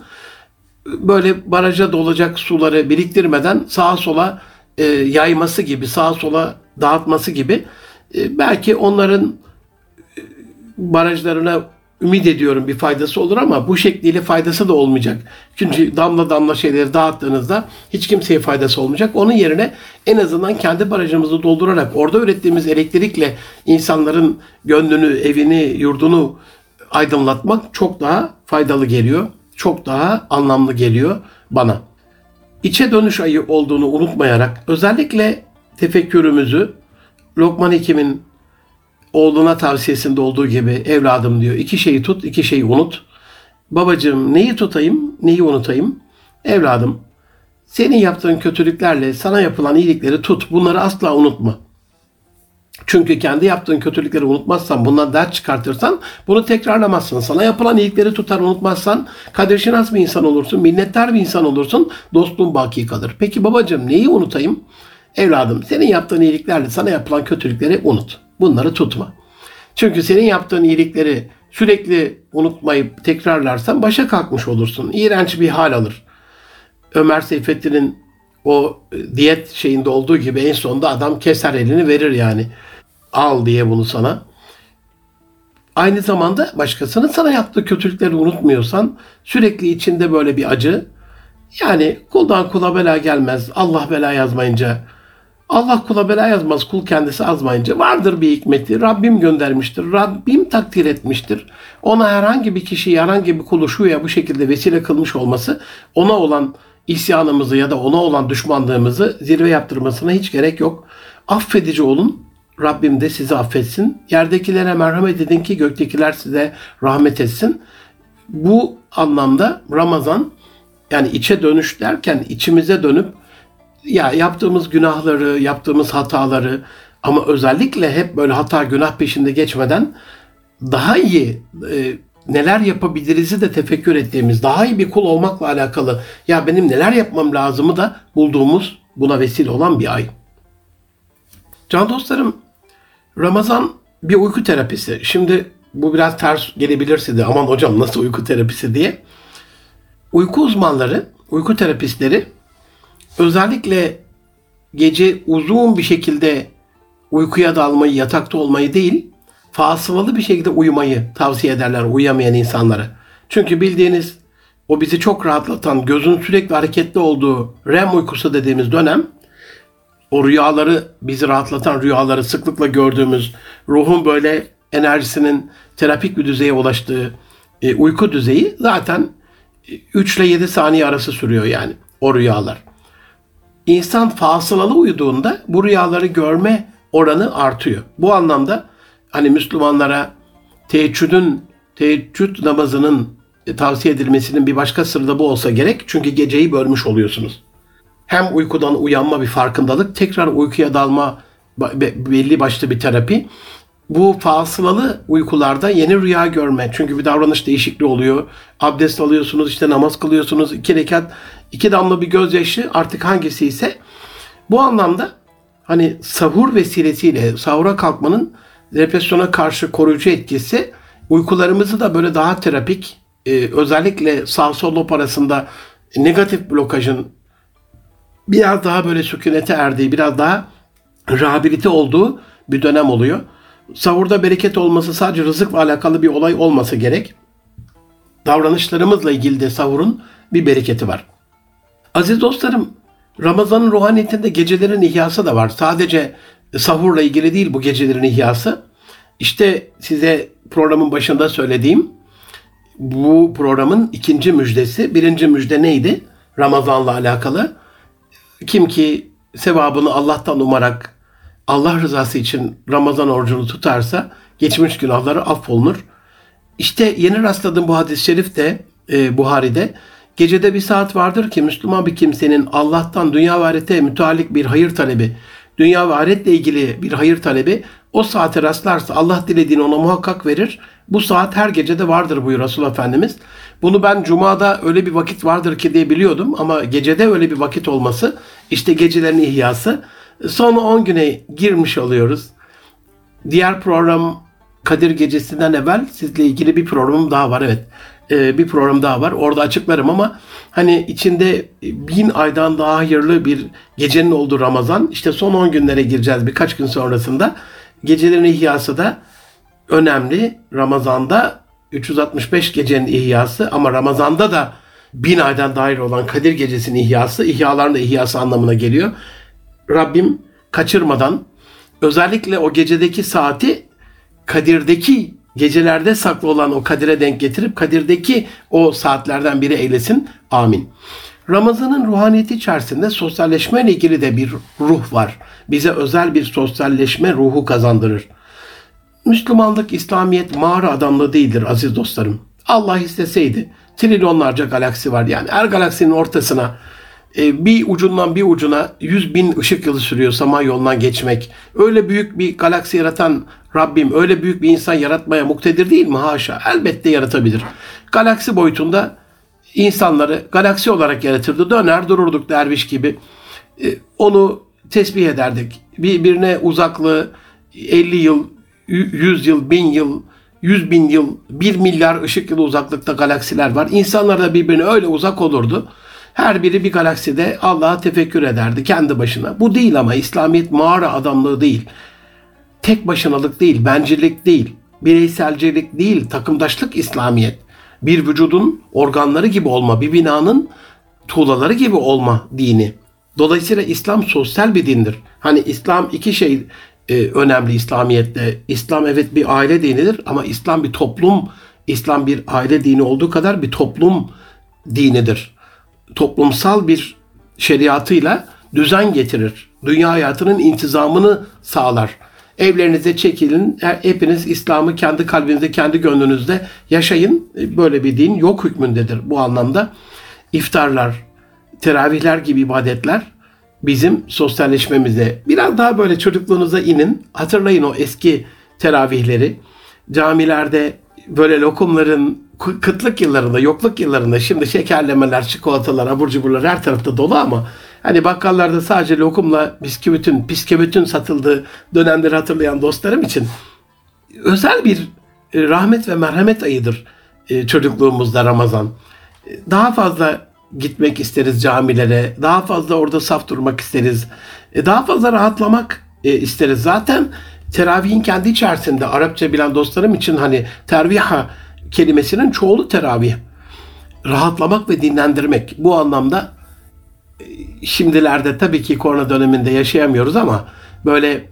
böyle baraja dolacak suları biriktirmeden sağa sola e, yayması gibi, sağa sola dağıtması gibi e, belki onların e, barajlarına ümit ediyorum bir faydası olur ama bu şekliyle faydası da olmayacak. Çünkü damla damla şeyleri dağıttığınızda hiç kimseye faydası olmayacak. Onun yerine en azından kendi barajımızı doldurarak orada ürettiğimiz elektrikle insanların gönlünü, evini, yurdunu aydınlatmak çok daha faydalı geliyor. Çok daha anlamlı geliyor bana. İçe dönüş ayı olduğunu unutmayarak özellikle tefekkürümüzü Lokman Hekim'in oğluna tavsiyesinde olduğu gibi evladım diyor iki şeyi tut, iki şeyi unut. Babacığım neyi tutayım, neyi unutayım? Evladım senin yaptığın kötülüklerle sana yapılan iyilikleri tut. Bunları asla unutma. Çünkü kendi yaptığın kötülükleri unutmazsan, bundan dert çıkartırsan bunu tekrarlamazsın. Sana yapılan iyilikleri tutar unutmazsan kaderşinas bir insan olursun, minnettar bir insan olursun, dostluğun baki kalır. Peki babacığım neyi unutayım? Evladım senin yaptığın iyiliklerle sana yapılan kötülükleri unut. Bunları tutma. Çünkü senin yaptığın iyilikleri sürekli unutmayıp tekrarlarsan başa kalkmış olursun. İğrenç bir hal alır. Ömer Seyfettin'in o diyet şeyinde olduğu gibi en sonunda adam keser elini verir yani. Al diye bunu sana. Aynı zamanda başkasının sana yaptığı kötülükleri unutmuyorsan, sürekli içinde böyle bir acı, yani kuldan kula bela gelmez. Allah bela yazmayınca, Allah kula bela yazmaz, kul kendisi azmayınca vardır bir hikmeti. Rabbim göndermiştir, Rabbim takdir etmiştir. Ona herhangi bir kişi, herhangi bir kulu şu ya bu şekilde vesile kılmış olması, ona olan isyanımızı ya da ona olan düşmanlığımızı zirve yaptırmasına hiç gerek yok. Affedici olun, Rabbim de sizi affetsin. Yerdekilere merhamet edin ki göktekiler size rahmet etsin. Bu anlamda Ramazan, yani içe dönüş derken içimize dönüp ya yaptığımız günahları, yaptığımız hataları, ama özellikle hep böyle hata günah peşinde geçmeden daha iyi e, neler yapabiliriz'i de tefekkür ettiğimiz, daha iyi bir kul olmakla alakalı ya benim neler yapmam lazımı da bulduğumuz, buna vesile olan bir ay. Can dostlarım, Ramazan bir uyku terapisi. Şimdi bu biraz ters gelebilir size. Aman hocam nasıl uyku terapisi diye. Uyku uzmanları, uyku terapistleri özellikle gece uzun bir şekilde uykuya dalmayı, yatakta olmayı değil, fasılalı bir şekilde uyumayı tavsiye ederler uyuyamayan insanlara. Çünkü bildiğiniz o bizi çok rahatlatan, gözün sürekli hareketli olduğu R E M uykusu dediğimiz dönem, o rüyaları, bizi rahatlatan rüyaları sıklıkla gördüğümüz, ruhun böyle enerjisinin terapik bir düzeye ulaştığı e, uyku düzeyi zaten üç ile yedi saniye arası sürüyor yani o rüyalar. İnsan fasılalı uyuduğunda bu rüyaları görme oranı artıyor. Bu anlamda hani Müslümanlara teheccüdün, teheccüd namazının tavsiye edilmesinin bir başka sırrı da bu olsa gerek. Çünkü geceyi bölmüş oluyorsunuz. Hem uykudan uyanma bir farkındalık, tekrar uykuya dalma belli başlı bir terapi. Bu fasılalı uykularda yeni rüya görme. Çünkü bir davranış değişikliği oluyor. Abdest alıyorsunuz, işte namaz kılıyorsunuz. iki rekat, iki damla bir gözyaşı, artık hangisi ise. Bu anlamda hani sahur vesilesiyle sahura kalkmanın depresyona karşı koruyucu etkisi uykularımızı da böyle daha terapik, e, özellikle sağ sol lob arasında negatif blokajın biraz daha böyle sükunete erdiği, biraz daha rehabilite olduğu bir dönem oluyor. Sahurda bereket olması sadece rızıkla alakalı bir olay olması gerek. Davranışlarımızla ilgili de sahurun bir bereketi var. Aziz dostlarım, Ramazan'ın ruhaniyetinde gecelerin ihyası da var. Sadece sahurla ilgili değil bu gecelerin ihyası. İşte size programın başında söylediğim bu programın ikinci müjdesi. Birinci müjde neydi? Ramazan'la alakalı. Kim ki sevabını Allah'tan umarak Allah rızası için Ramazan orucunu tutarsa geçmiş günahları affolunur. İşte yeni rastladığım bu hadis-i şerif de e, Buhari'de, gecede bir saat vardır ki Müslüman bir kimsenin Allah'tan dünya ve ahirete müteallik bir hayır talebi, dünya ve ahiretle ilgili bir hayır talebi o saate rastlarsa Allah dilediğini ona muhakkak verir. Bu saat her gecede vardır buyuruyor Resulullah Efendimiz. Bunu ben Cuma'da öyle bir vakit vardır ki diye biliyordum ama gecede öyle bir vakit olması, işte gecelerin ihyası. Son on güne girmiş oluyoruz. Diğer program Kadir Gecesi'nden evvel sizle ilgili bir programım daha var. Evet, ee, bir program daha var. Orada açıklarım ama hani içinde bin aydan daha hayırlı bir gecenin olduğu Ramazan. İşte son on günlere gireceğiz birkaç gün sonrasında. Gecelerin ihyası da önemli. Ramazan'da üç yüz altmış beş gecenin ihyası ama Ramazan'da da bin aydan daha hayırlı olan Kadir Gecesi'nin ihyası, ihyaların da ihyası anlamına geliyor. Rabbim kaçırmadan özellikle o gecedeki saati Kadir'deki, gecelerde saklı olan o Kadir'e denk getirip Kadir'deki o saatlerden biri eylesin. Amin. Ramazan'ın ruhaniyeti içerisinde sosyalleşme ile ilgili de bir ruh var. Bize özel bir sosyalleşme ruhu kazandırır. Müslümanlık, İslamiyet mağara adamlığı değildir aziz dostlarım. Allah isteseydi trilyonlarca galaksi var. Yani her galaksinin ortasına bir ucundan bir ucuna yüz bin ışık yılı sürüyor Samanyolu'ndan geçmek. Öyle büyük bir galaksi yaratan Rabbim öyle büyük bir insan yaratmaya muktedir değil mi? Haşa. Elbette yaratabilir. Galaksi boyutunda insanları galaksi olarak yaratırdı. Döner dururduk derviş gibi. Onu tesbih ederdik. Birbirine uzaklığı elli yıl, yüz yıl, bin yıl, yüz bin yıl, bir milyar ışık yılı uzaklıkta galaksiler var. İnsanlar da birbirine öyle uzak olurdu. Her biri bir galakside Allah'a tefekkür ederdi kendi başına. Bu değil ama İslamiyet mağara adamlığı değil. Tek başınalık değil, bencillik değil. bireyselcilik değil, takımdaşlık İslamiyet. Bir vücudun organları gibi olma, bir binanın tuğlaları gibi olma dini. Dolayısıyla İslam sosyal bir dindir. Hani İslam iki şey e, önemli İslamiyet'te. İslam evet bir aile dinidir ama İslam bir toplum, İslam bir aile dini olduğu kadar bir toplum dinidir. Toplumsal bir şeriatıyla düzen getirir. Dünya hayatının intizamını sağlar. Evlerinize çekilin, hepiniz İslam'ı kendi kalbinizde, kendi gönlünüzde yaşayın. Böyle bir din yok hükmündedir bu anlamda. İftarlar, teravihler gibi ibadetler bizim sosyalleşmemize, biraz daha böyle çocukluğunuza inin, hatırlayın o eski teravihleri. Camilerde böyle lokumların kıtlık yıllarında, yokluk yıllarında, şimdi şekerlemeler, çikolatalar, abur cuburlar her tarafta dolu ama hani bakkallarda sadece lokumla bisküvitin, bisküvitin satıldığı dönemleri hatırlayan dostlarım için özel bir rahmet ve merhamet ayıdır çocukluğumuzda Ramazan. Daha fazla gitmek isteriz camilere, daha fazla orada saf durmak isteriz, daha fazla rahatlamak isteriz. Zaten teravihin kendi içerisinde Arapça bilen dostlarım için hani terviha kelimesinin çoğulu teravih. Rahatlamak ve dinlendirmek. Bu anlamda şimdilerde tabii ki korona döneminde yaşayamıyoruz ama böyle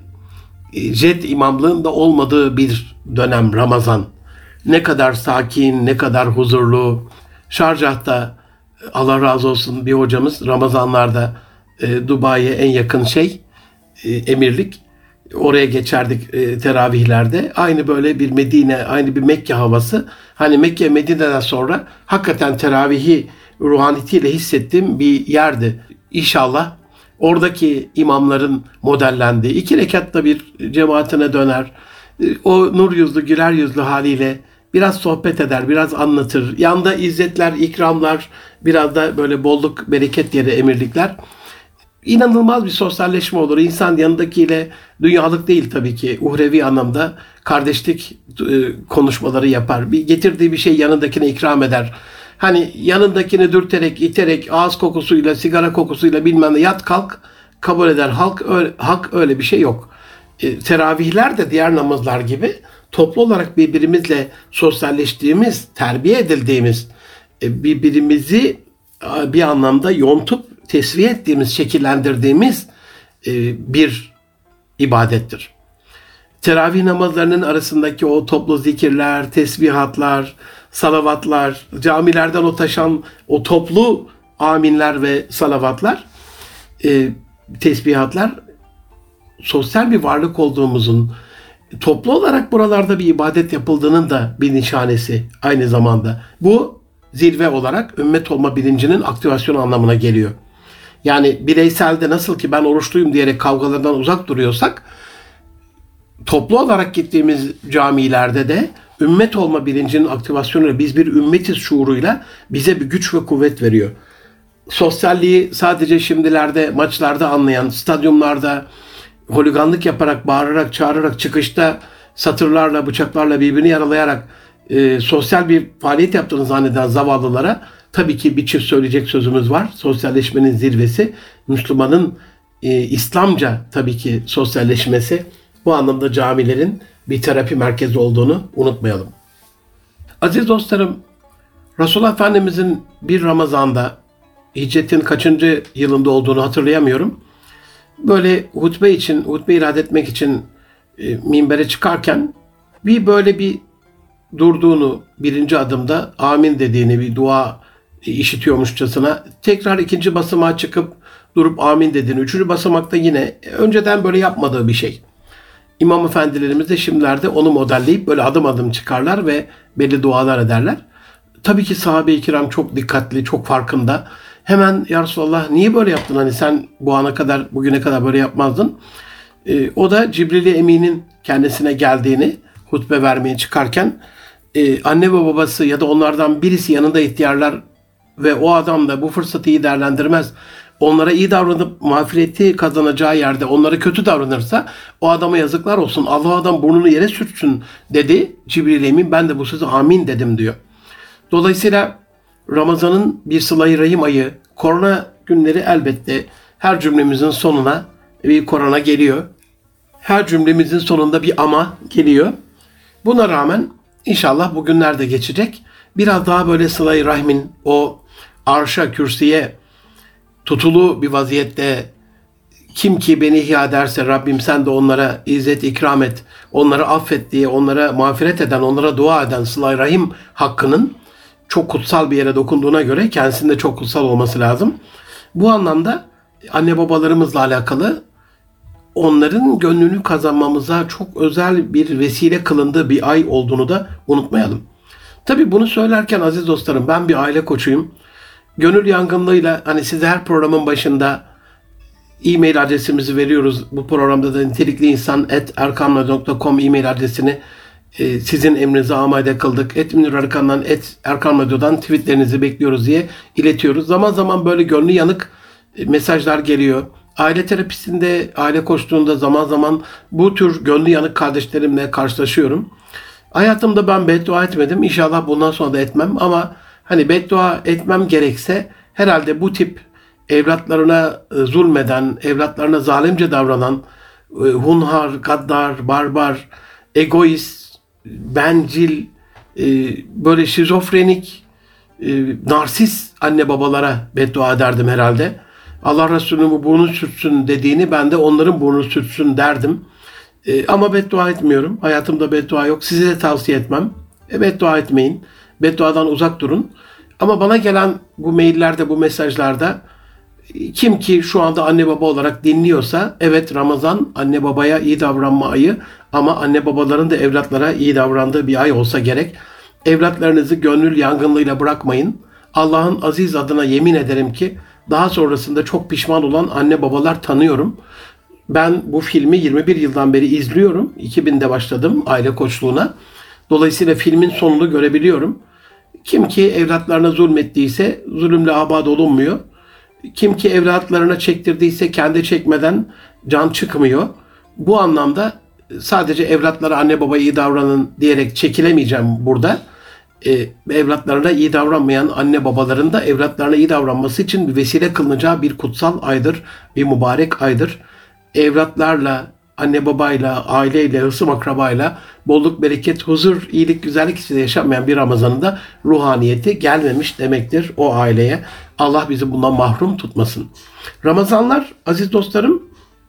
jet imamlığın da olmadığı bir dönem Ramazan. Ne kadar sakin, ne kadar huzurlu. Şarjah'ta Allah razı olsun bir hocamız Ramazanlarda e, Dubai'ye en yakın şey e, emirlik. Oraya geçerdik e, teravihlerde. Aynı böyle bir Medine, aynı bir Mekke havası. Hani Mekke, Medine'den sonra hakikaten teravihi ruhaniyetiyle hissettiğim bir yerdi. İnşallah oradaki imamların modellendiği iki rekatta bir cemaatine döner. E, o nur yüzlü, güler yüzlü haliyle biraz sohbet eder, biraz anlatır. Yanda izzetler, ikramlar, biraz da böyle bolluk, bereket yeri emirlikler. İnanılmaz bir sosyalleşme olur. İnsan yanındakiyle dünyalık değil tabii ki, uhrevi anlamda kardeşlik konuşmaları yapar. Bir getirdiği bir şey yanındakine ikram eder. Hani yanındakini dürterek, iterek, ağız kokusuyla, sigara kokusuyla bilmem ne yat kalk kabul eder. Halk öyle, hak öyle bir şey yok. E, teravihler de diğer namazlar gibi toplu olarak birbirimizle sosyalleştiğimiz, terbiye edildiğimiz, e, birbirimizi bir anlamda yontup tesviye ettiğimiz, şekillendirdiğimiz e, bir ibadettir. Teravih namazlarının arasındaki o toplu zikirler, tesbihatlar, salavatlar, camilerden o taşan o toplu aminler ve salavatlar, e, tesbihatlar, sosyal bir varlık olduğumuzun, toplu olarak buralarda bir ibadet yapıldığının da bir nişanesi aynı zamanda. Bu zirve olarak ümmet olma bilincinin aktivasyonu anlamına geliyor. Yani bireyselde nasıl ki ben oruçluyum diyerek kavgalardan uzak duruyorsak, toplu olarak gittiğimiz camilerde de ümmet olma bilincinin aktivasyonuyla, biz bir ümmetiz şuuruyla bize bir güç ve kuvvet veriyor. Sosyalliği sadece şimdilerde maçlarda anlayan, stadyumlarda holiganlık yaparak, bağırarak, çağırarak, çıkışta satırlarla, bıçaklarla birbirini yaralayarak e, sosyal bir faaliyet yaptığını zanneden zavallılara tabii ki bir çift söyleyecek sözümüz var. Sosyalleşmenin zirvesi, Müslümanın e, İslamca tabii ki sosyalleşmesi. Bu anlamda camilerin bir terapi merkezi olduğunu unutmayalım. Aziz dostlarım, Resulullah Efendimizin bir Ramazan'da, hicretin kaçıncı yılında olduğunu hatırlayamıyorum, böyle hutbe için, hutbe irade etmek için e, minbere çıkarken bir böyle bir durduğunu, birinci adımda amin dediğini, bir dua işitiyormuşçasına tekrar ikinci basamağa çıkıp durup amin dediğini, üçüncü basamakta yine önceden böyle yapmadığı bir şey. İmam efendilerimiz de şimdilerde onu modelleyip böyle adım adım çıkarlar ve belli dualar ederler. Tabii ki sahabe-i kiram çok dikkatli, çok farkında. Hemen ya Resulallah niye böyle yaptın? Hani sen bu ana kadar, bugüne kadar böyle yapmazdın. Ee, o da Cibril-i Emin'in kendisine geldiğini, hutbe vermeye çıkarken e, anne ve babası ya da onlardan birisi yanında ihtiyarlar ve o adam da bu fırsatı iyi değerlendirmez, onlara iyi davranıp mağfireti kazanacağı yerde onlara kötü davranırsa o adama yazıklar olsun, Allah adam burnunu yere sürtsün dedi Cibril-i Emin. Ben de bu sözü amin dedim diyor. Dolayısıyla Ramazan'ın bir sıla-i rahim ayı, korona günleri elbette her cümlemizin sonuna bir korona geliyor. Her cümlemizin sonunda bir ama geliyor. Buna rağmen inşallah bugünler de geçecek. Biraz daha böyle sıla-i rahmin o arşa, kürsüye tutulu bir vaziyette kim ki beni ihya ederse Rabbim sen de onlara izzet ikram et, onları affet diye onlara mağfiret eden, onlara dua eden sıla-i rahim hakkının çok kutsal bir yere dokunduğuna göre kendisinde çok kutsal olması lazım. Bu anlamda anne babalarımızla alakalı onların gönlünü kazanmamıza çok özel bir vesile kılındığı bir ay olduğunu da unutmayalım. Tabii bunu söylerken aziz dostlarım ben bir aile koçuyum. Gönül yangınlığıyla hani size her programın başında e-mail adresimizi veriyoruz. Bu programda da nitelikli insan at erkamradyo nokta com e-mail adresini e, sizin emrinize amade kıldık. Et Münir Arıkan'dan, et Erkam Radyo'dan tweetlerinizi bekliyoruz diye iletiyoruz. Zaman zaman böyle gönlü yanık e, mesajlar geliyor. Aile terapisinde, aile koçluğunda zaman zaman bu tür gönlü yanık kardeşlerimle karşılaşıyorum. Hayatımda ben beddua etmedim. İnşallah bundan sonra da etmem ama hani beddua etmem gerekse herhalde bu tip evlatlarına zulmeden, evlatlarına zalimce davranan, hunhar, gaddar, barbar, egoist, bencil, böyle şizofrenik, narsist anne babalara beddua ederdim herhalde. Allah Resulü'nün bu burnu sürtsün dediğini ben de onların burnu sürtsün derdim. Ama beddua etmiyorum. Hayatımda beddua yok. Size de tavsiye etmem. E, beddua etmeyin. Bedduadan uzak durun. Ama bana gelen bu maillerde, bu mesajlarda kim ki şu anda anne baba olarak dinliyorsa evet Ramazan anne babaya iyi davranma ayı ama anne babaların da evlatlara iyi davrandığı bir ay olsa gerek. Evlatlarınızı gönül yangınlığıyla bırakmayın. Allah'ın aziz adına yemin ederim ki daha sonrasında çok pişman olan anne babalar tanıyorum. Ben bu filmi yirmi bir yıldan beri izliyorum. iki binde başladım aile koçluğuna. Dolayısıyla filmin sonunu görebiliyorum. Kim ki evlatlarına zulmettiyse zulümle abad olunmuyor. Kim ki evlatlarına çektirdiyse kendi çekmeden can çıkmıyor. Bu anlamda sadece evlatlara anne baba iyi davranın diyerek çekilemeyeceğim burada. Ee, evlatlarına iyi davranmayan anne babaların da evlatlarına iyi davranması için bir vesile kılınacağı bir kutsal aydır, bir mübarek aydır. Evlatlarla, anne babayla, aileyle, hısım akrabayla bolluk, bereket, huzur, iyilik, güzellik içinde yaşamayan bir Ramazan'ın da ruhaniyeti gelmemiş demektir o aileye. Allah bizi bundan mahrum tutmasın. Ramazanlar aziz dostlarım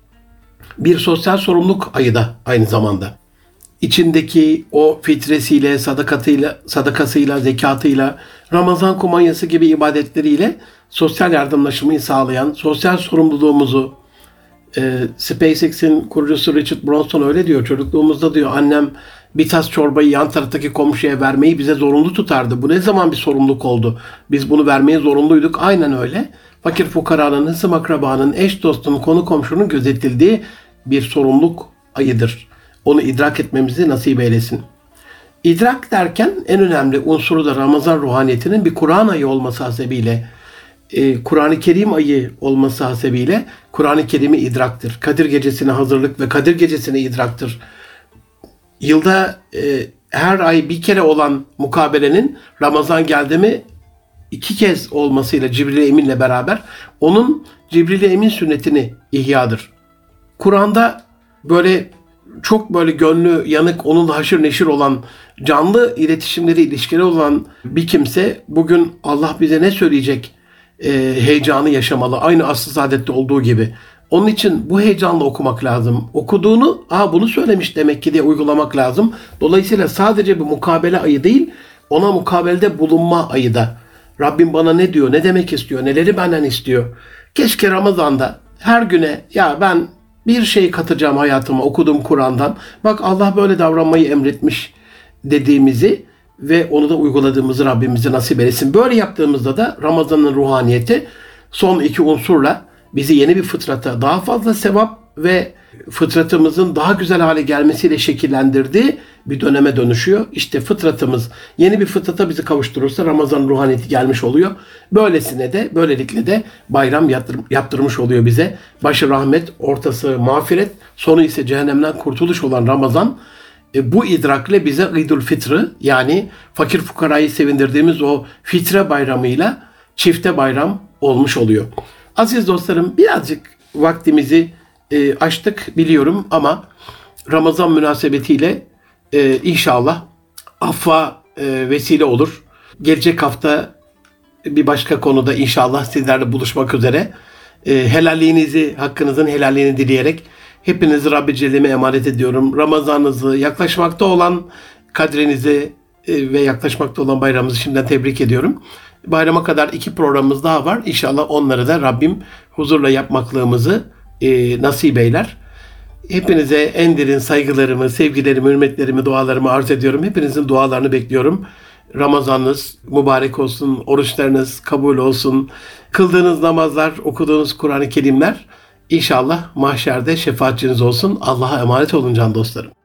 bir sosyal sorumluluk ayı da aynı zamanda. İçindeki o fitresiyle, sadakatıyla, sadakasıyla, zekatıyla, Ramazan kumanyası gibi ibadetleriyle sosyal yardımlaşmayı sağlayan, sosyal sorumluluğumuzu, e, SpaceX'in kurucusu Richard Branson öyle diyor, çocukluğumuzda diyor annem bir tas çorbayı yan taraftaki komşuya vermeyi bize zorunlu tutardı. Bu ne zaman bir sorumluluk oldu? Biz bunu vermeye zorunluyduk. Aynen öyle. Fakir fukaranın, hısım akrabanın, eş dostun, konu komşunun gözetildiği bir sorumluluk ayıdır. Onu idrak etmemizi nasip eylesin. İdrak derken en önemli unsuru da Ramazan ruhaniyetinin bir Kur'an ayı olması hasebiyle, e, Kur'an-ı Kerim ayı olması hasebiyle Kur'an-ı Kerim'i idraktır. Kadir Gecesi'ne hazırlık ve Kadir Gecesi'ne idraktır. Yılda e, her ay bir kere olan mukabelenin Ramazan geldi mi iki kez olmasıyla Cibril-i Emin'le beraber onun Cibril-i Emin sünnetini ihyadır. Kur'an'da böyle çok böyle gönlü yanık, onunla haşır neşir olan, canlı iletişimleri, ilişkileri olan bir kimse bugün Allah bize ne söyleyecek e, heyecanı yaşamalı. Aynı Asr-ı Saadet'te olduğu gibi. Onun için bu heyecanla okumak lazım. Okuduğunu, aa bunu söylemiş demek ki diye uygulamak lazım. Dolayısıyla sadece bir mukabele ayı değil, ona mukabelede bulunma ayı da. Rabbim bana ne diyor, ne demek istiyor, neleri benden istiyor. Keşke Ramazan'da her güne ya ben bir şey katacağım hayatıma okuduğum Kur'an'dan. Bak Allah böyle davranmayı emretmiş dediğimizi ve onu da uyguladığımızı Rabbimize nasip etsin. Böyle yaptığımızda da Ramazan'ın ruhaniyeti son iki unsurla bizi yeni bir fıtrata, daha fazla sevap ve fıtratımızın daha güzel hale gelmesiyle şekillendirdiği bir döneme dönüşüyor. İşte fıtratımız yeni bir fıtrata bizi kavuşturursa Ramazan ruhaniyeti gelmiş oluyor. Böylesine de, böylelikle de bayram yaptırmış oluyor bize. Başı rahmet, ortası mağfiret, sonu ise cehennemden kurtuluş olan Ramazan e, bu idrakle bize İdül Fitr'ı yani fakir fukarayı sevindirdiğimiz o fitre bayramıyla çifte bayram olmuş oluyor. Aziz dostlarım birazcık vaktimizi e, aştık biliyorum ama Ramazan münasebetiyle e, inşallah affa e, vesile olur. Gelecek hafta bir başka konuda inşallah sizlerle buluşmak üzere. E, helalliğinizi, hakkınızın helalliğini dileyerek hepinizi Rabbi Celle'me emanet ediyorum. Ramazanınızı, yaklaşmakta olan kadrinizi e, ve yaklaşmakta olan bayramımızı şimdiden tebrik ediyorum. Bayrama kadar iki programımız daha var. İnşallah onları da Rabbim huzurla yapmaklığımızı e, nasip eyler. Hepinize en derin saygılarımı, sevgilerimi, hürmetlerimi, dualarımı arz ediyorum. Hepinizin dualarını bekliyorum. Ramazanınız mübarek olsun, oruçlarınız kabul olsun. Kıldığınız namazlar, okuduğunuz Kur'an-ı Kerimler inşallah mahşerde şefaatçiniz olsun. Allah'a emanet olun can dostlarım.